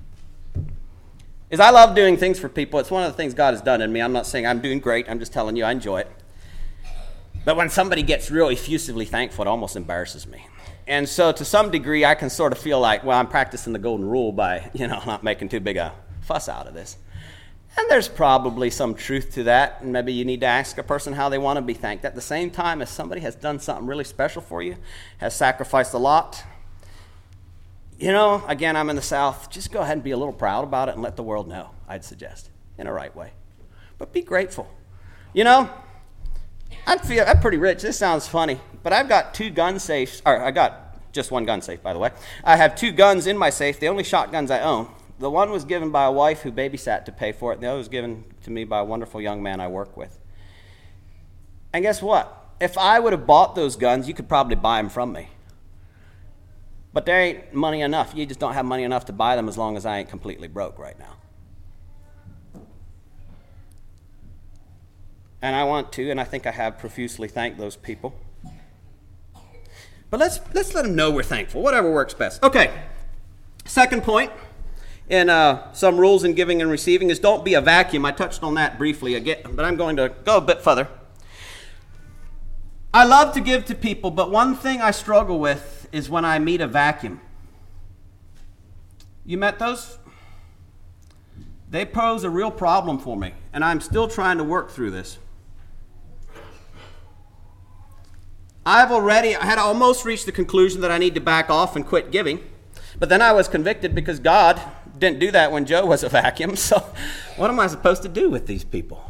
Is I love doing things for people. It's one of the things God has done in me. I'm not saying I'm doing great. I'm just telling you I enjoy it. But when somebody gets real effusively thankful, it almost embarrasses me. And so to some degree, I can sort of feel like, well, I'm practicing the golden rule by, not making too big a fuss out of this. And there's probably some truth to that. And maybe you need to ask a person how they want to be thanked. At the same time, if somebody has done something really special for you, has sacrificed a lot, again, I'm in the South, just go ahead and be a little proud about it and let the world know, I'd suggest, in a right way. But be grateful. I'm pretty rich. This sounds funny, but I've got two gun safes. I got just one gun safe, by the way. I have two guns in my safe, the only shotguns I own. The one was given by a wife who babysat to pay for it, and the other was given to me by a wonderful young man I work with. And guess what? If I would have bought those guns, you could probably buy them from me. But there ain't money enough. You just don't have money enough to buy them as long as I ain't completely broke right now. And I want to, and I think I have profusely thanked those people. But let's let them know we're thankful, whatever works best. Okay, second point in some rules in giving and receiving is don't be a vacuum. I touched on that briefly again, but I'm going to go a bit further. I love to give to people, but one thing I struggle with is when I meet a vacuum. You met those? They pose a real problem for me, and I'm still trying to work through this. I had almost reached the conclusion that I need to back off and quit giving, but then I was convicted because God didn't do that when Joe was a vacuum, so what am I supposed to do with these people?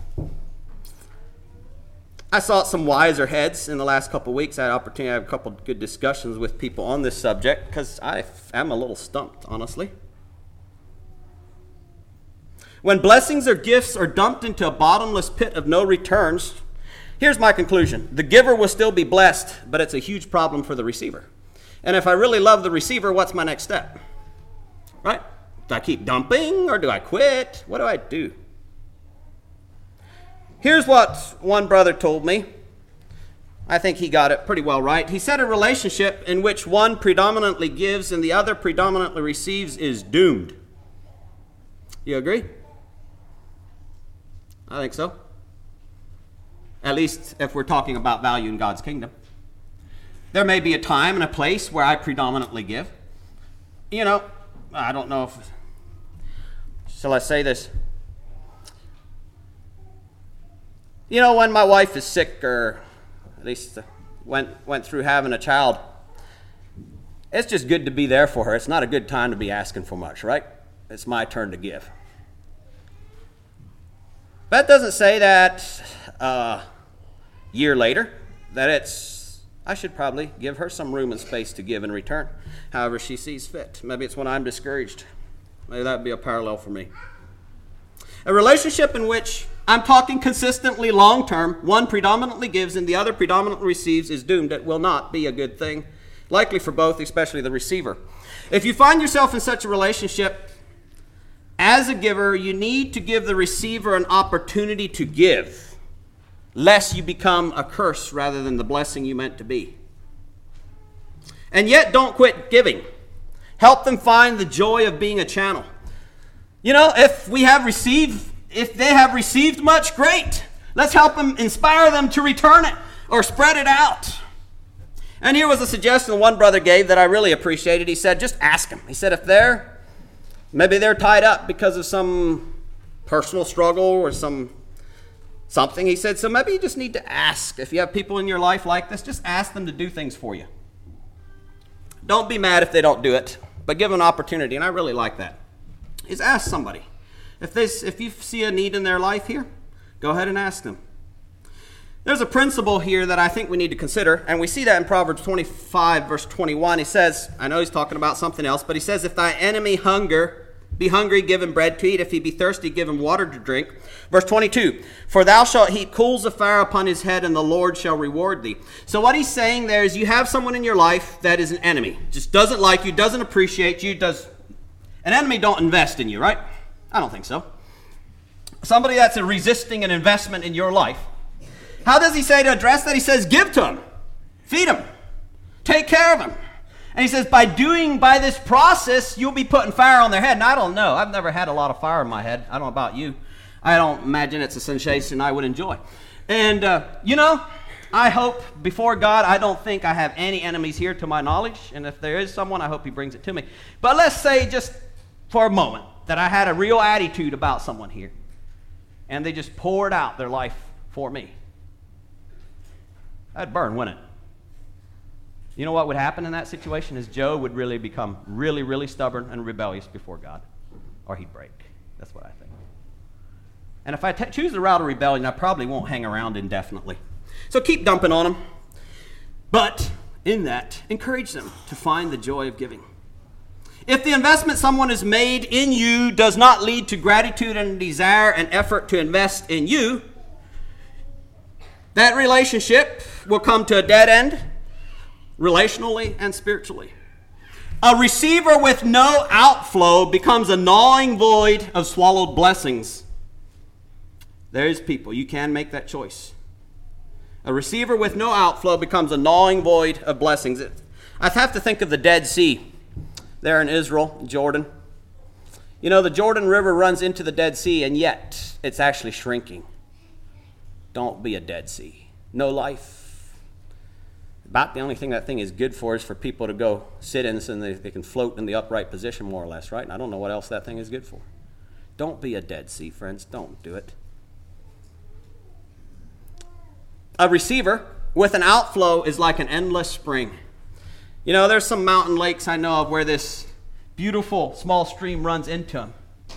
I saw some wiser heads in the last couple of weeks. I had an opportunity to have a couple of good discussions with people on this subject because I am a little stumped, honestly. When blessings or gifts are dumped into a bottomless pit of no returns, here's my conclusion. The giver will still be blessed, but it's a huge problem for the receiver. And if I really love the receiver, what's my next step? Right? Do I keep dumping or do I quit? What do I do? Here's what one brother told me. I think he got it pretty well right. He said a relationship in which one predominantly gives and the other predominantly receives is doomed. You agree? I think so. At least if we're talking about value in God's kingdom. There may be a time and a place where I predominantly give. You know, I don't know if... Shall I say this? You know, when my wife is sick, or at least went through having a child, it's just good to be there for her. It's not a good time to be asking for much, right? It's my turn to give. That doesn't say that a year later that I should probably give her some room and space to give in return, however she sees fit. Maybe it's when I'm discouraged. Maybe that would be a parallel for me. A relationship in which I'm talking consistently long term, one predominantly gives and the other predominantly receives, is doomed. It will not be a good thing, likely for both, especially the receiver. If you find yourself in such a relationship, as a giver, you need to give the receiver an opportunity to give, lest you become a curse rather than the blessing you meant to be. And yet, don't quit giving. Help them find the joy of being a channel. You know, if they have received much, great. Let's help them, inspire them to return it or spread it out. And here was a suggestion one brother gave that I really appreciated. He said, just ask them. He said, maybe they're tied up because of some personal struggle or something. He said, so maybe you just need to ask. If you have people in your life like this, just ask them to do things for you. Don't be mad if they don't do it, but give them an opportunity. And I really like that. Is ask somebody. If you see a need in their life here, go ahead and ask them. There's a principle here that I think we need to consider, and we see that in Proverbs 25, verse 21. He says, I know he's talking about something else, but he says, if thy enemy be hungry, give him bread to eat. If he be thirsty, give him water to drink. Verse 22, for thou shalt heap coals of fire upon his head, and the Lord shall reward thee. So what he's saying there is you have someone in your life that is an enemy, just doesn't like you, doesn't appreciate you, an enemy don't invest in you, right? I don't think so. Somebody that's resisting an investment in your life. How does he say to address that? He says, give to him. Feed him. Take care of him. And he says, by this process, you'll be putting fire on their head. And I don't know. I've never had a lot of fire in my head. I don't know about you. I don't imagine it's a sensation I would enjoy. And, I hope before God, I don't think I have any enemies here to my knowledge. And if there is someone, I hope he brings it to me. But let's say just for a moment that I had a real attitude about someone here. And they just poured out their life for me. That'd burn, wouldn't it? You know what would happen in that situation is Joe would really become really, really stubborn and rebellious before God. Or he'd break. That's what I think. And if I choose the route of rebellion, I probably won't hang around indefinitely. So keep dumping on them. But in that, encourage them to find the joy of giving. If the investment someone has made in you does not lead to gratitude and desire and effort to invest in you, that relationship will come to a dead end, relationally and spiritually. A receiver with no outflow becomes a gnawing void of swallowed blessings. There is people, you can make that choice. A receiver with no outflow becomes a gnawing void of blessings. I have to think of the Dead Sea there in Israel, Jordan. You know, the Jordan River runs into the Dead Sea, and yet it's actually shrinking. Don't be a Dead Sea. No life. About the only thing that thing is good for is for people to go sit in so they can float in the upright position more or less, right? And I don't know what else that thing is good for. Don't be a Dead Sea, friends. Don't do it. A receiver with an outflow is like an endless spring. You know, there's some mountain lakes I know of where this beautiful small stream runs into them.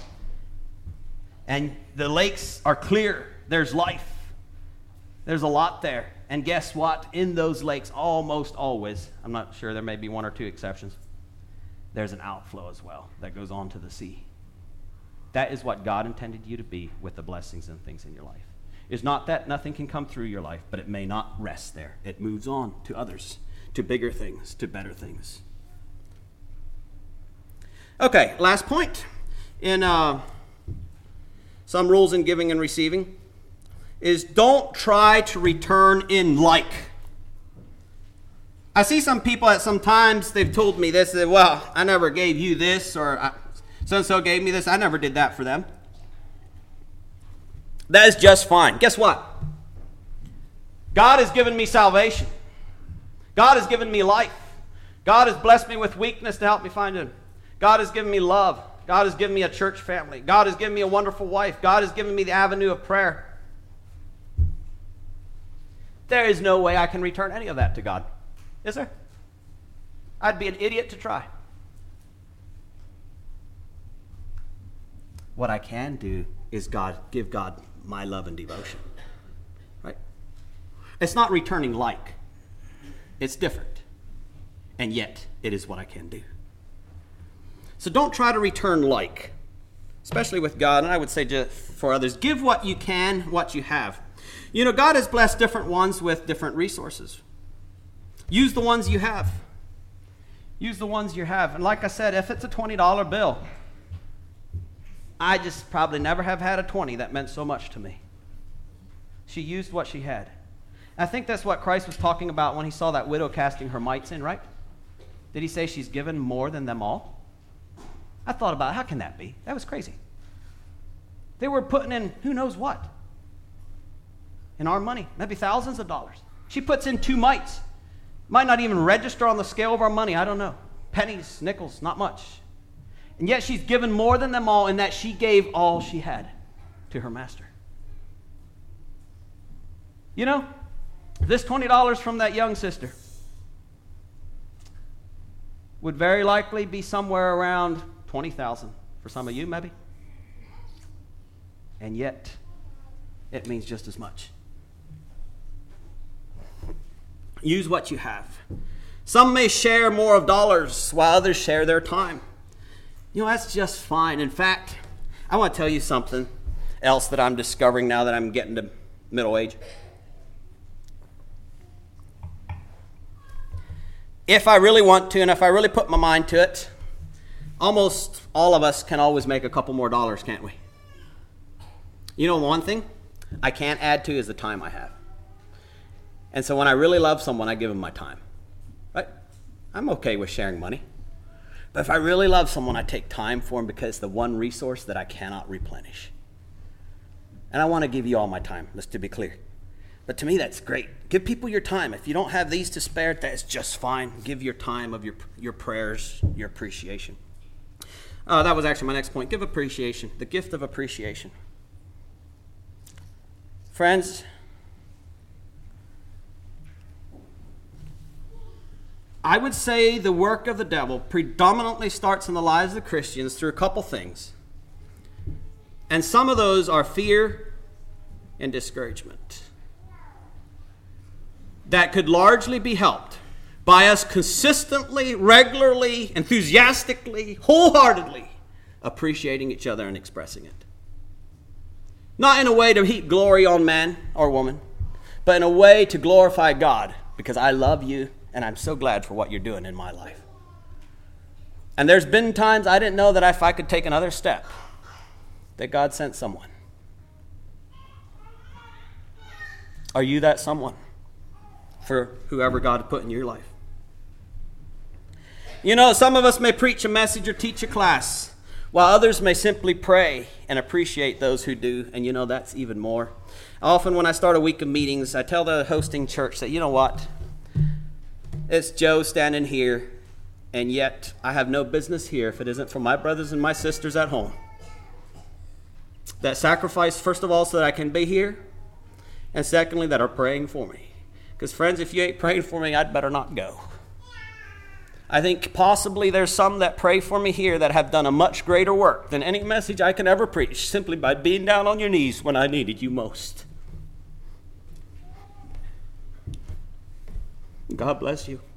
And the lakes are clear. There's life. There's a lot there. And guess what? In those lakes, almost always, I'm not sure, there may be one or two exceptions, there's an outflow as well that goes on to the sea. That is what God intended you to be with the blessings and things in your life. It's not that nothing can come through your life, but it may not rest there. It moves on to others, to bigger things, to better things. Okay, last point in some rules in giving and receiving is don't try to return in like. I see some people at some times, they've told me this, that, well, I never gave you this, or so-and-so gave me this. I never did that for them. That is just fine. Guess what? God has given me salvation. God has given me life. God has blessed me with weakness to help me find Him. God has given me love. God has given me a church family. God has given me a wonderful wife. God has given me the avenue of prayer. There is no way I can return any of that to God. Is there? I'd be an idiot to try. What I can do is give God my love and devotion. Right? It's not returning like. It's different. And yet, it is what I can do. So don't try to return like, especially with God, and I would say just for others. Give what you can, what you have. You know, God has blessed different ones with different resources. Use the ones you have. Use the ones you have. And like I said, if it's a $20 bill, I just probably never have had a 20 that meant so much to me. She used what she had. I think that's what Christ was talking about when he saw that widow casting her mites in, right? Did he say she's given more than them all? I thought about it. How can that be? That was crazy. They were putting in who knows what. In our money, maybe thousands of dollars. She puts in 2 mites. Might not even register on the scale of our money. I don't know. Pennies, nickels, not much. And yet she's given more than them all in that she gave all she had to her master. You know, this $20 from that young sister would very likely be somewhere around $20,000 for some of you, maybe. And yet, it means just as much. Use what you have. Some may share more of dollars while others share their time. You know, that's just fine. In fact, I want to tell you something else that I'm discovering now that I'm getting to middle age. If I really want to, and if I really put my mind to it, almost all of us can always make a couple more dollars, can't we? You know, one thing I can't add to is the time I have. And so when I really love someone, I give them my time. Right? I'm okay with sharing money. But if I really love someone, I take time for them because it's the one resource that I cannot replenish. And I want to give you all my time, just to be clear. But to me, that's great. Give people your time. If you don't have these to spare, that's just fine. Give your time of your prayers, your appreciation. That was actually my next point. Give appreciation, the gift of appreciation. Friends, I would say the work of the devil predominantly starts in the lives of Christians through a couple things. And some of those are fear and discouragement. That could largely be helped by us consistently, regularly, enthusiastically, wholeheartedly appreciating each other and expressing it. Not in a way to heap glory on man or woman, but in a way to glorify God, because I love you and I'm so glad for what you're doing in my life. And there's been times I didn't know that if I could take another step, that God sent someone. Are you that someone for whoever God put in your life? You know, some of us may preach a message or teach a class, while others may simply pray and appreciate those who do. And you know, that's even more. Often when I start a week of meetings, I tell the hosting church that, you know what? It's Joe standing here, and yet I have no business here if it isn't for my brothers and my sisters at home that sacrifice, first of all, so that I can be here, and secondly, that are praying for me. Because friends, if you ain't praying for me, I'd better not go. I think possibly there's some that pray for me here that have done a much greater work than any message I can ever preach, simply by being down on your knees when I needed you most. God bless you.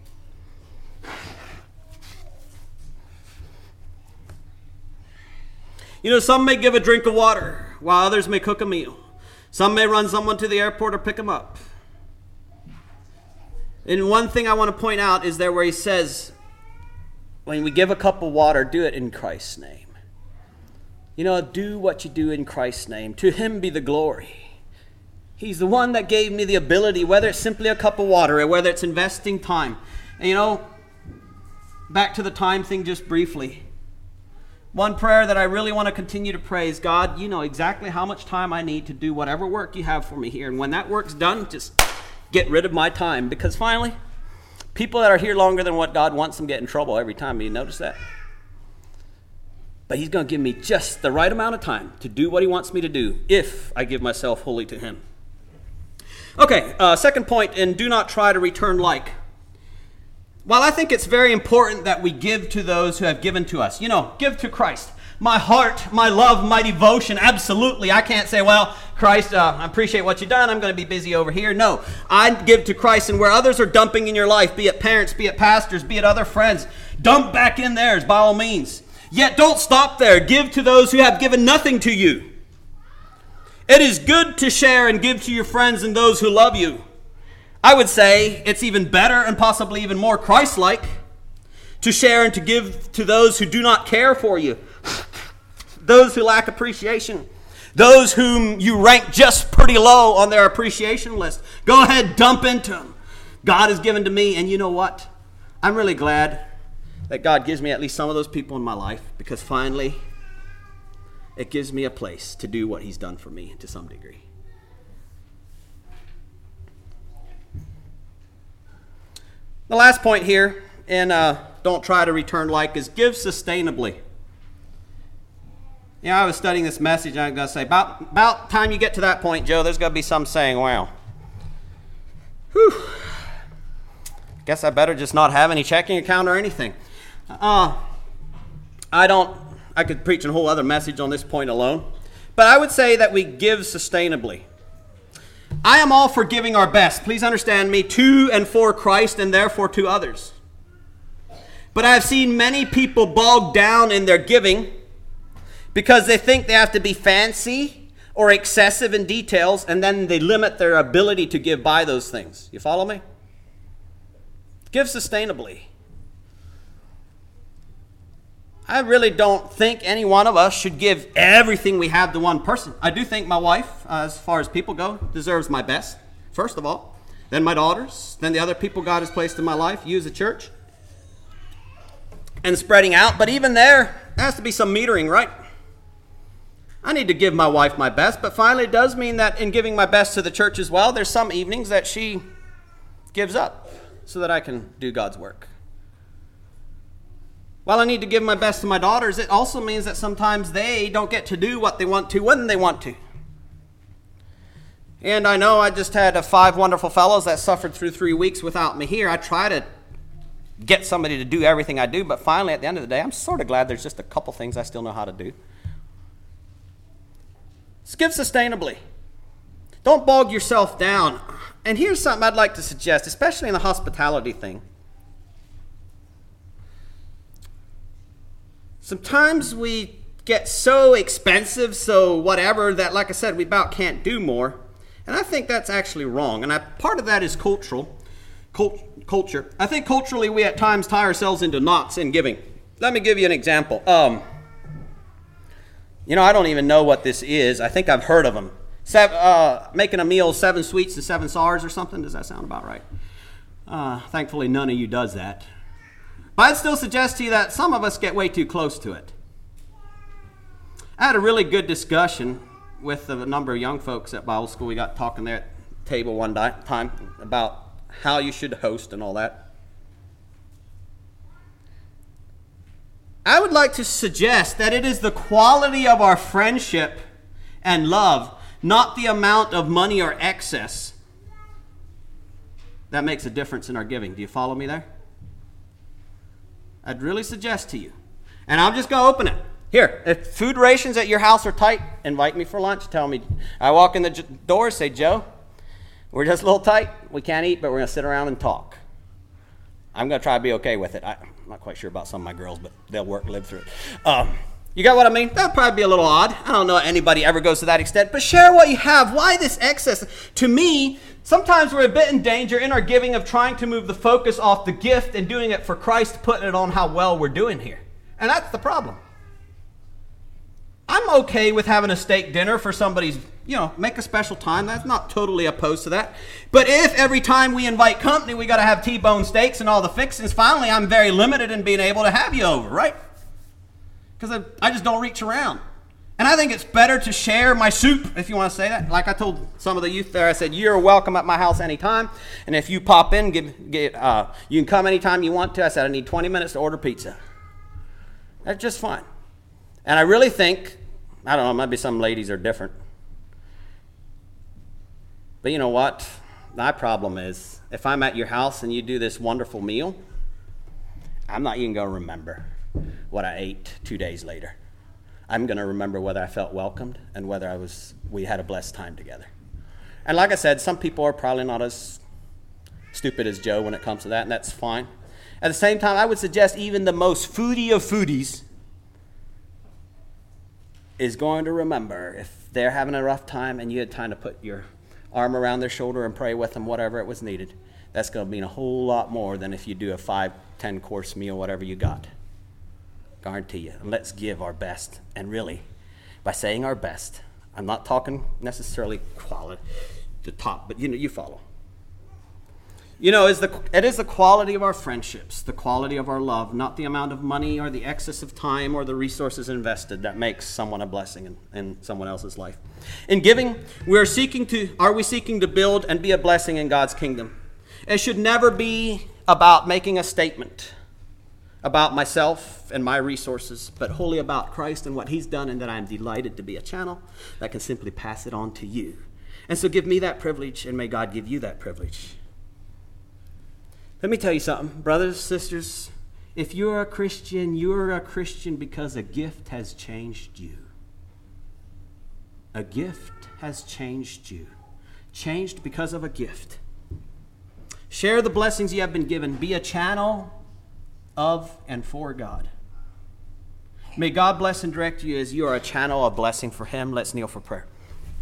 You know, some may give a drink of water, while others may cook a meal. Some may run someone to the airport or pick them up. And one thing I want to point out is there where he says, when we give a cup of water, do it in Christ's name. You know, do what you do in Christ's name. To him be the glory. He's the one that gave me the ability, whether it's simply a cup of water or whether it's investing time, And back to the time thing just briefly. One prayer that I really want to continue to pray is, God, you know exactly how much time I need to do whatever work you have for me here. And when that work's done, just get rid of my time. Because finally, people that are here longer than what God wants them get in trouble every time. You notice that? But he's going to give me just the right amount of time to do what he wants me to do if I give myself wholly to him. Okay, second point, and do not try to return like. While I think it's very important that we give to those who have given to us, give to Christ. My heart, my love, my devotion, absolutely. I can't say, well, Christ, I appreciate what you've done. I'm going to be busy over here. No, I give to Christ, and where others are dumping in your life, be it parents, be it pastors, be it other friends, dump back in theirs by all means. Yet don't stop there. Give to those who have given nothing to you. It is good to share and give to your friends and those who love you. I would say it's even better and possibly even more Christ-like to share and to give to those who do not care for you, those who lack appreciation, those whom you rank just pretty low on their appreciation list. Go ahead, dump into them. God has given to me, and you know what? I'm really glad that God gives me at least some of those people in my life, because finally it gives me a place to do what he's done for me to some degree. The last point here, and don't try to return like, is give sustainably. I was studying this message, and I'm going to say, about time you get to that point, Joe, there's going to be some saying, wow, guess I better just not have any checking account or anything. I could preach a whole other message on this point alone, but I would say that we give sustainably. I am all for giving our best, please understand me, to and for Christ and therefore to others. But I've seen many people bogged down in their giving because they think they have to be fancy or excessive in details, and then they limit their ability to give by those things. You follow me? Give sustainably. I really don't think any one of us should give everything we have to one person. I do think my wife, as far as people go, deserves my best, first of all. Then my daughters, then the other people God has placed in my life, you as a church. And spreading out, but even there has to be some metering, right? I need to give my wife my best, but finally it does mean that in giving my best to the church as well, there's some evenings that she gives up so that I can do God's work. While I need to give my best to my daughters, it also means that sometimes they don't get to do what they want to when they want to. And I know I just had 5 wonderful fellows that suffered through 3 weeks without me here. I try to get somebody to do everything I do, but finally at the end of the day, I'm sort of glad there's just a couple things I still know how to do. Let's give sustainably. Don't bog yourself down. And here's something I'd like to suggest, especially in the hospitality thing. Sometimes we get so expensive, so whatever, that, like I said, we about can't do more. And I think that's actually wrong. And part of that is culture. I think culturally we at times tie ourselves into knots in giving. Let me give you an example. I don't even know what this is. I think I've heard of them. Making a meal 7 sweets and 7 sours or something. Does that sound about right? Thankfully, none of you does that. But I'd still suggest to you that some of us get way too close to it. I had a really good discussion with a number of young folks at Bible school. We got talking there at the table one time about how you should host and all that. I would like to suggest that it is the quality of our friendship and love, not the amount of money or excess, that makes a difference in our giving. Do you follow me there? I'd really suggest to you. And I'm just going to open it. Here, if food rations at your house are tight, invite me for lunch. Tell me. I walk in the door, say, Joe, we're just a little tight. We can't eat, but we're going to sit around and talk. I'm going to try to be okay with it. I'm not quite sure about some of my girls, but they'll live through it. You got what I mean? That'd probably be a little odd. I don't know if anybody ever goes to that extent. But share what you have. Why this excess? To me, sometimes we're a bit in danger in our giving of trying to move the focus off the gift and doing it for Christ, putting it on how well we're doing here. And that's the problem. I'm okay with having a steak dinner for somebody's, make a special time. That's not totally opposed to that. But if every time we invite company, we got to have T-bone steaks and all the fixings, finally, I'm very limited in being able to have you over, right? Because I just don't reach around. And I think it's better to share my soup, if you want to say that. Like I told some of the youth there, I said, you're welcome at my house anytime. And if you pop in, you can come anytime you want to. I said, I need 20 minutes to order pizza. That's just fine. And I really think, I don't know, maybe some ladies are different. But you know what? My problem is, if I'm at your house and you do this wonderful meal, I'm not even going to remember what I ate 2 days later. I'm going to remember whether I felt welcomed and whether we had a blessed time together. And like I said, some people are probably not as stupid as Joe when it comes to that, and that's fine. At the same time, I would suggest even the most foodie of foodies is going to remember if they're having a rough time and you had time to put your arm around their shoulder and pray with them, whatever it was needed. That's going to mean a whole lot more than if you do a 5-10 course meal, whatever you got. Guarantee you. And let's give our best. And really, by saying our best, I'm not talking necessarily quality, the top, but you follow. It is the quality of our friendships, the quality of our love, not the amount of money or the excess of time or the resources invested that makes someone a blessing in someone else's life. In giving, are we seeking to build and be a blessing in God's kingdom? It should never be about making a statement about myself and my resources, but wholly about Christ and what he's done, and that I'm delighted to be a channel that can simply pass it on to you. And so give me that privilege, and may God give you that privilege. Let me tell you something, brothers, sisters. If you're a Christian because a gift has changed you. A gift has changed you. Changed because of a gift. Share the blessings you have been given. Be a channel of and for God. May God bless and direct you as you are a channel of blessing for him. Let's kneel for prayer.